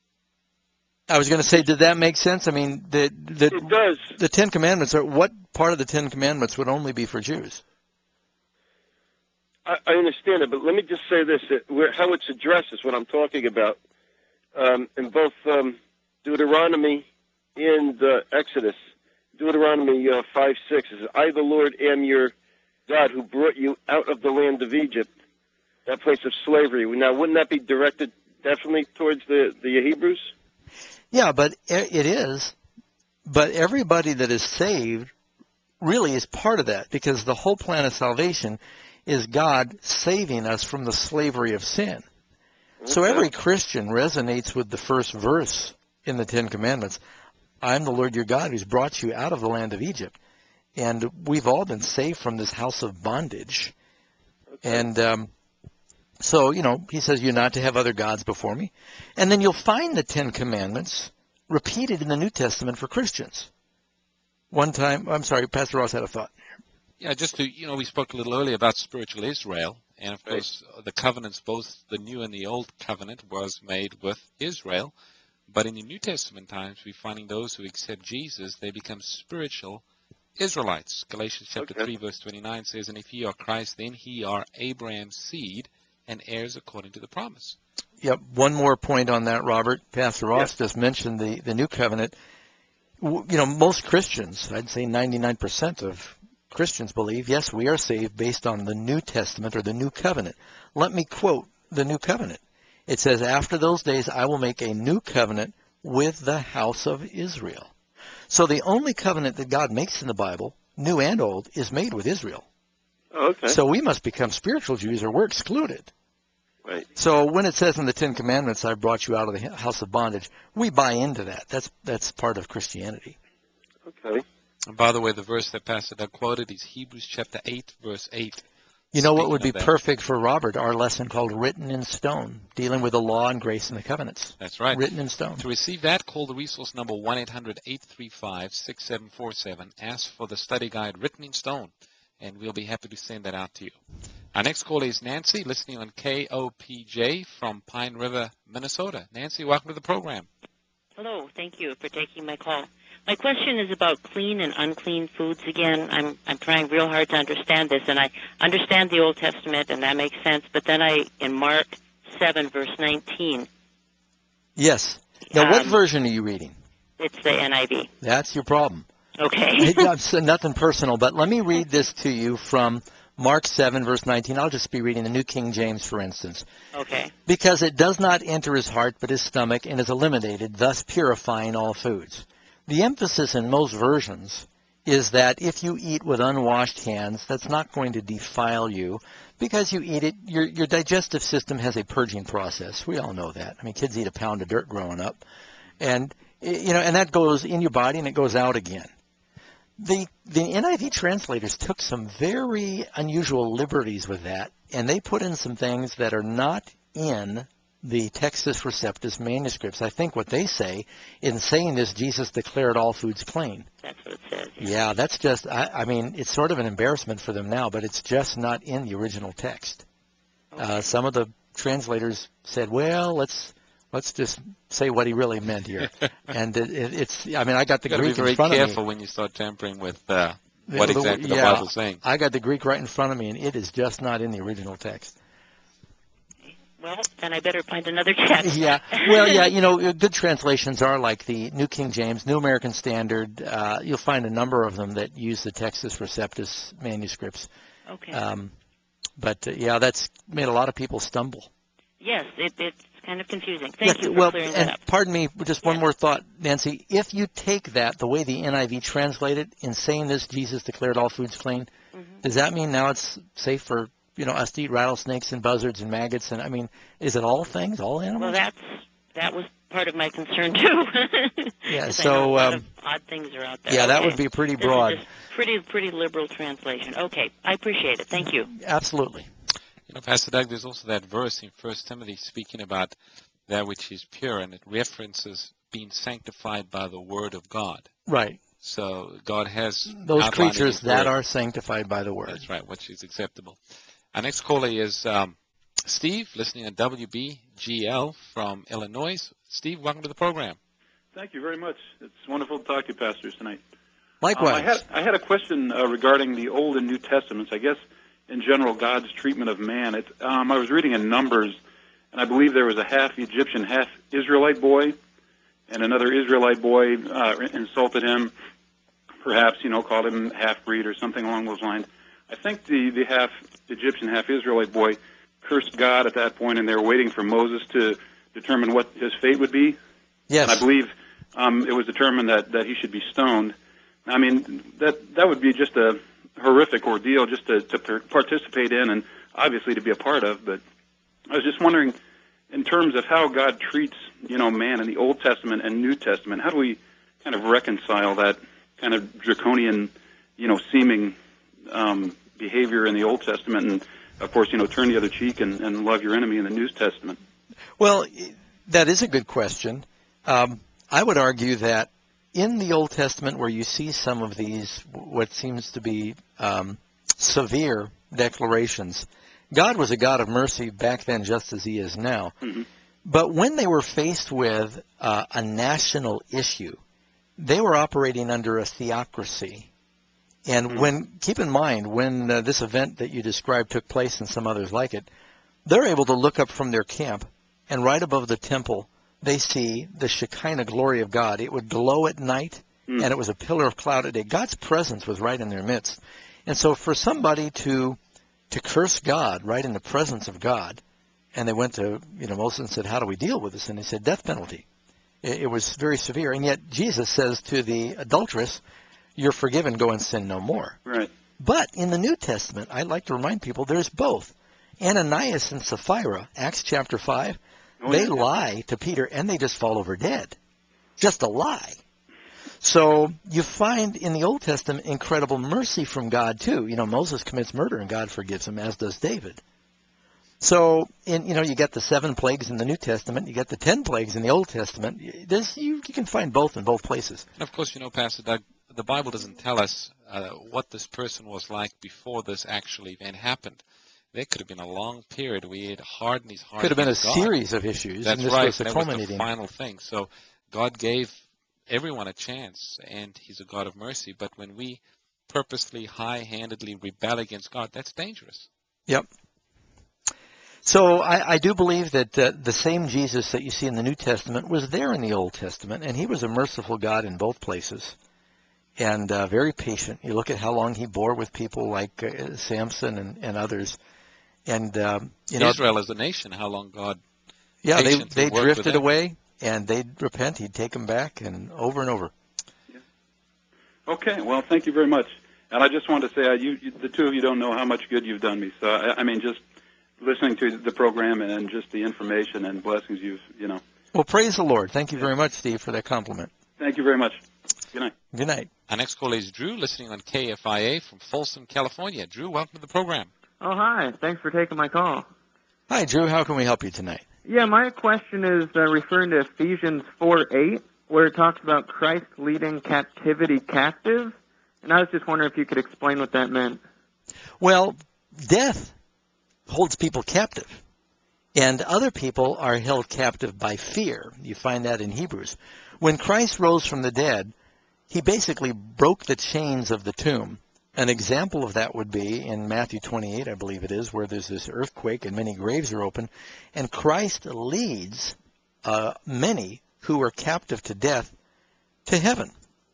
I was going to say, did that make sense? I mean, the the it does. the Ten Commandments are what part of the Ten Commandments would only be for Jews? I, I understand it, but let me just say this: that where, how it's addressed is what I'm talking about. Um, in both um, Deuteronomy and uh, Exodus, Deuteronomy uh, five six is, "I, the Lord, am your God, who brought you out of the land of Egypt, that place of slavery." Now, wouldn't that be directed definitely towards the the Hebrews? Yeah, but it is. But everybody that is saved really is part of that, because the whole plan of salvation is God saving us from the slavery of sin. Okay. So every Christian resonates with the first verse in the Ten Commandments. "I'm the Lord your God who's brought you out of the land of Egypt." And we've all been saved from this house of bondage. Okay. And um, so, you know, he says, "You're not to have other gods before me." And then you'll find the Ten Commandments repeated in the New Testament for Christians. One time, I'm sorry, Pastor Ross had a thought. Yeah, just to, you know, we spoke a little earlier about spiritual Israel, and of course right. the covenants, both the New and the Old Covenant, was made with Israel. But in the New Testament times, we're finding those who accept Jesus, they become spiritual Israelites. Galatians chapter okay. three, verse twenty-nine says, "And if ye are Christ, then ye are Abraham's seed and heirs according to the promise." Yep. One more point on that, Robert. Pastor Ross yep. just mentioned the, the New Covenant. You know, most Christians, I'd say ninety-nine percent of Christians believe, yes, we are saved based on the New Testament or the New Covenant. Let me quote the New Covenant. It says, "After those days I will make a new covenant with the house of Israel." So the only covenant that God makes in the Bible, new and old, is made with Israel. Okay. So we must become spiritual Jews or we're excluded. Right. So when it says in the Ten Commandments, "I brought you out of the house of bondage," we buy into that. That's that's part of Christianity. Okay. And by the way, the verse that Pastor Doug quoted is Hebrews chapter eight, verse eight. You know what Speaking would be of that- perfect for Robert? Our lesson called Written in Stone, dealing with the law and grace and the covenants. That's right. Written in stone. To receive that, call the resource number one eight hundred eight three five six seven four seven. Ask for the study guide Written in Stone, and we'll be happy to send that out to you. Our next caller is Nancy, listening on K O P J from Pine River, Minnesota. Nancy, welcome to the program. Hello, thank you for taking my call. My question is about clean and unclean foods again. I'm I'm trying real hard to understand this, and I understand the Old Testament, and that makes sense, but then I, in Mark seven, verse nineteen, Yes. Now, what Um, version are you reading? it's the N I V. That's your problem. Okay. It's nothing personal, but let me read this to you from Mark seven, verse nineteen. I'll just be reading the New King James, for instance. Okay. Because it does not enter his heart, but his stomach, and is eliminated, thus purifying all foods. The emphasis in most versions is that if you eat with unwashed hands, that's not going to defile you, because you eat it, your, your digestive system has a purging process. We all know that. I mean, kids eat a pound of dirt growing up, and you know, and that goes in your body and it goes out again. The the N I V translators took some very unusual liberties with that, and they put in some things that are not in the Textus Receptus manuscripts. I think what they say, in saying this, Jesus declared all foods clean. That's what it says. Yeah, that's just, I, I mean, it's sort of an embarrassment for them now, but it's just not in the original text. Uh, some of the translators said, well, let's let's just say what he really meant here. And it, it, it's, I mean, I got the You've got to Greek be very in front of me. careful when you start tampering with uh, The- what the- exactly the yeah, Bible's saying. I got the Greek right in front of me, and it is just not in the original text. Well, then I better find another text. Yeah, well, yeah, you know, good translations are like the New King James, New American Standard. Uh, you'll find a number of them that use the Textus Receptus manuscripts. Okay. Um, but, uh, yeah, that's made a lot of people stumble. Yes, it, it's kind of confusing. Thank Yeah, you for well, clearing and that up. pardon me, just one more thought, Nancy. If you take that, the way the N I V translated, in saying this, Jesus declared all foods clean, Mm-hmm. does that mean now it's safe for, you know, us to eat rattlesnakes and buzzards and maggots? And I mean, is it all things, all animals? Well, that's that was part of my concern too. Yeah, 'Cause I so, know a lot um, of odd things are out there. yeah, that Okay. would be pretty This is broad. just pretty, pretty liberal translation. Okay, I appreciate it. Thank you. Absolutely. You know, Pastor Doug, there's also that verse in First Timothy speaking about that which is pure, and it references being sanctified by the Word of God. Right. So God has Those outlined in creatures His that Word. are sanctified by the Word. That's right, which is acceptable. Our next caller is um, Steve, listening on W B G L from Illinois. Steve, welcome to the program. Thank you very much. It's wonderful to talk to you, pastors, tonight. Likewise. Um, I, had, I had a question uh, regarding the Old and New Testaments. I guess, in general, God's treatment of man. It, um, I was reading in Numbers, and I believe there was a half Egyptian, half Israelite boy, and another Israelite boy uh, insulted him, perhaps, you know, called him half-breed or something along those lines. I think the, the half Egyptian, half Israelite boy cursed God at that point, and they were waiting for Moses to determine what his fate would be. Yes. And I believe um, it was determined that, that he should be stoned. I mean, that that would be just a horrific ordeal just to, to per- participate in and obviously to be a part of. But I was just wondering, in terms of how God treats, you know, man in the Old Testament and New Testament, how do we kind of reconcile that kind of draconian, you know, seeming um, behavior in the Old Testament and, of course, you know, turn the other cheek and, and love your enemy in the New Testament? Well, that is a good question. Um, I would argue that in the Old Testament, where you see some of these, what seems to be um, severe declarations, God was a God of mercy back then just as he is now. Mm-hmm. But when they were faced with uh, a national issue, they were operating under a theocracy. And Mm-hmm. when, keep in mind, when uh, this event that you described took place and some others like it, they're able to look up from their camp, and right above the temple, they see the Shekinah glory of God. It would glow at night, Mm. and it was a pillar of cloud at day. God's presence was right in their midst. And so for somebody to to curse God right in the presence of God, and they went to, you know, Moses and said, how do we deal with this? And they said, death penalty. It, it was very severe. And yet Jesus says to the adulteress, you're forgiven, go and sin no more. Right. But in the New Testament, I'd like to remind people there's both. Ananias and Sapphira, Acts chapter five, Oh, they yeah. lie to Peter and they just fall over dead. Just a lie. So you find in the Old Testament incredible mercy from God too. You know, Moses commits murder and God forgives him, as does David. So, in, you know, you got the seven plagues in the New Testament, you got the ten plagues in the Old Testament. There's, you, you can find both in both places. And of course, you know, Pastor Doug, the Bible doesn't tell us uh, what this person was like before this actual event happened. There could have been a long period where he had hardened his heart. Could have been a against God. series of issues. That's and this right. was the that was culminating. the final thing. So God gave everyone a chance, and he's a God of mercy. But when we purposely, high-handedly rebel against God, that's dangerous. Yep. So I, I do believe that uh, the same Jesus that you see in the New Testament was there in the Old Testament, and he was a merciful God in both places, and uh, very patient. You look at how long he bore with people like uh, Samson and, and others, and um, you know, Israel as a nation, how long God yeah, they patiently they worked with drifted them. away, and they'd repent, he'd take them back, and over and over. Okay, well, thank you very much. And I just want to say, uh, you, you, the two of you don't know how much good you've done me. So, I, I mean, just listening to the program and just the information and blessings you've, you know. Well, praise the Lord. Thank you very much, Steve, for that compliment. Thank you very much. Good night. Good night. Our next caller is Drew, listening on K F I A from Folsom, California. Drew, welcome to the program. Oh, hi. Thanks for taking my call. Hi, Drew. How can we help you tonight? Yeah, my question is uh, referring to Ephesians four eight, where it talks about Christ leading captivity captive. And I was just wondering if you could explain what that meant. Well, death holds people captive, and other people are held captive by fear. You find that in Hebrews. When Christ rose from the dead, he basically broke the chains of the tomb. An example of that would be in Matthew twenty-eight, I believe it is, where there's this earthquake and many graves are open, and Christ leads uh, many who are captive to death to heaven.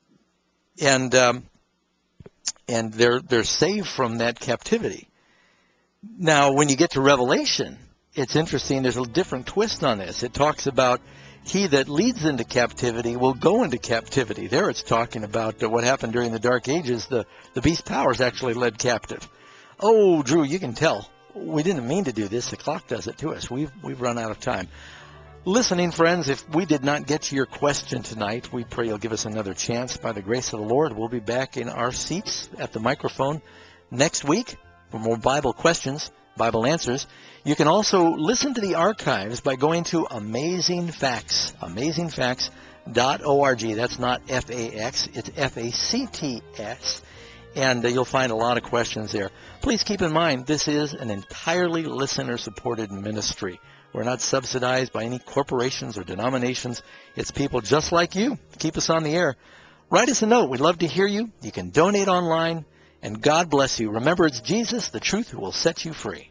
And um, and they're they're saved from that captivity. Now, when you get to Revelation, it's interesting. There's a different twist on this. It talks about he that leads into captivity will go into captivity. There it's talking about uh, what happened during the Dark Ages. The, the beast powers actually led captive. Oh, Drew, you can tell. We didn't mean to do this. The clock does it to us. We've, we've run out of time. Listening friends, if we did not get to your question tonight, we pray you'll give us another chance. By the grace of the Lord, we'll be back in our seats at the microphone next week for more Bible questions, Bible answers. You can also listen to the archives by going to Amazing Facts, amazing facts dot org. That's not F A X, it's F A C T S. And uh, you'll find a lot of questions there. Please keep in mind, this is an entirely listener-supported ministry. We're not subsidized by any corporations or denominations. It's people just like you. Keep us on the air. Write us a note. We'd love to hear you. You can donate online. And God bless you. Remember, it's Jesus, the truth, who will set you free.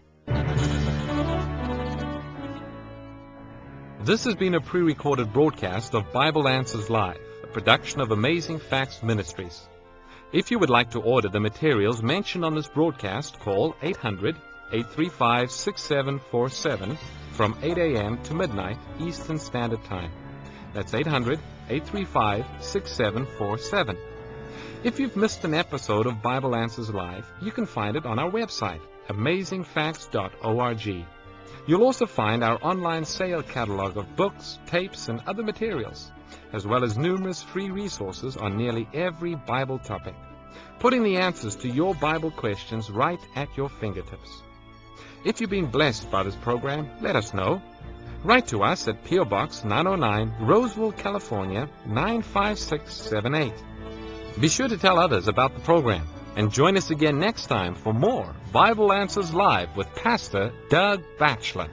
This has been a pre-recorded broadcast of Bible Answers Live, a production of Amazing Facts Ministries. If you would like to order the materials mentioned on this broadcast, call eight hundred, eight three five, six seven four seven from eight a.m. to midnight Eastern Standard Time. That's eight hundred, eight three five, six seven four seven. If you've missed an episode of Bible Answers Live, you can find it on our website, amazing facts dot org. You'll also find our online sale catalog of books, tapes, and other materials, as well as numerous free resources on nearly every Bible topic, putting the answers to your Bible questions right at your fingertips. If you've been blessed by this program, let us know. Write to us at P O Box nine oh nine, Roseville, California, nine five six seven eight. Be sure to tell others about the program, and join us again next time for more Bible Answers Live with Pastor Doug Batchelor.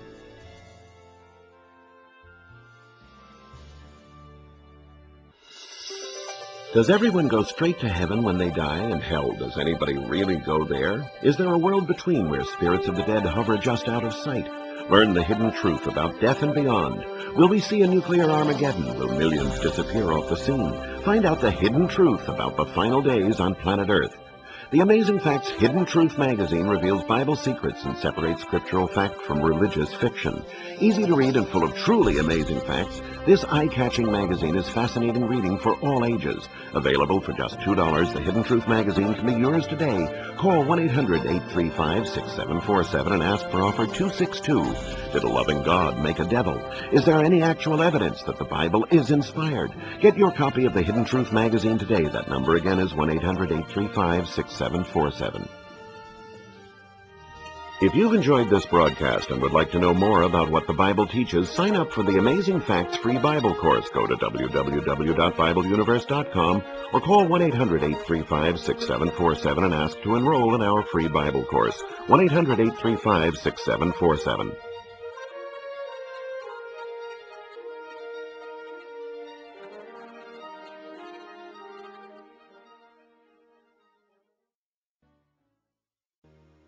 Does everyone go straight to heaven when they die? And hell, does anybody really go there? Is there a world between where spirits of the dead hover just out of sight? Learn the hidden truth about death and beyond. Will we see a nuclear Armageddon? Will millions disappear off the scene? Find out the hidden truth about the final days on planet Earth. The Amazing Facts Hidden Truth magazine reveals Bible secrets and separates scriptural fact from religious fiction. Easy to read and full of truly amazing facts, this eye-catching magazine is fascinating reading for all ages. Available for just two dollars, the Hidden Truth magazine can be yours today. Call call one eight hundred, eight three five, six seven four seven and ask for offer two sixty-two. Did a loving God make a devil? Is there any actual evidence that the Bible is inspired? Get your copy of the Hidden Truth magazine today. That number again is one eight hundred, eight three five, six seven four seven. If you've enjoyed this broadcast and would like to know more about what the Bible teaches, sign up for the Amazing Facts free Bible course. Go to w w w dot bible universe dot com or call one eight hundred, eight three five, six seven four seven and ask to enroll in our free Bible course. one eight hundred, eight three five, six seven four seven.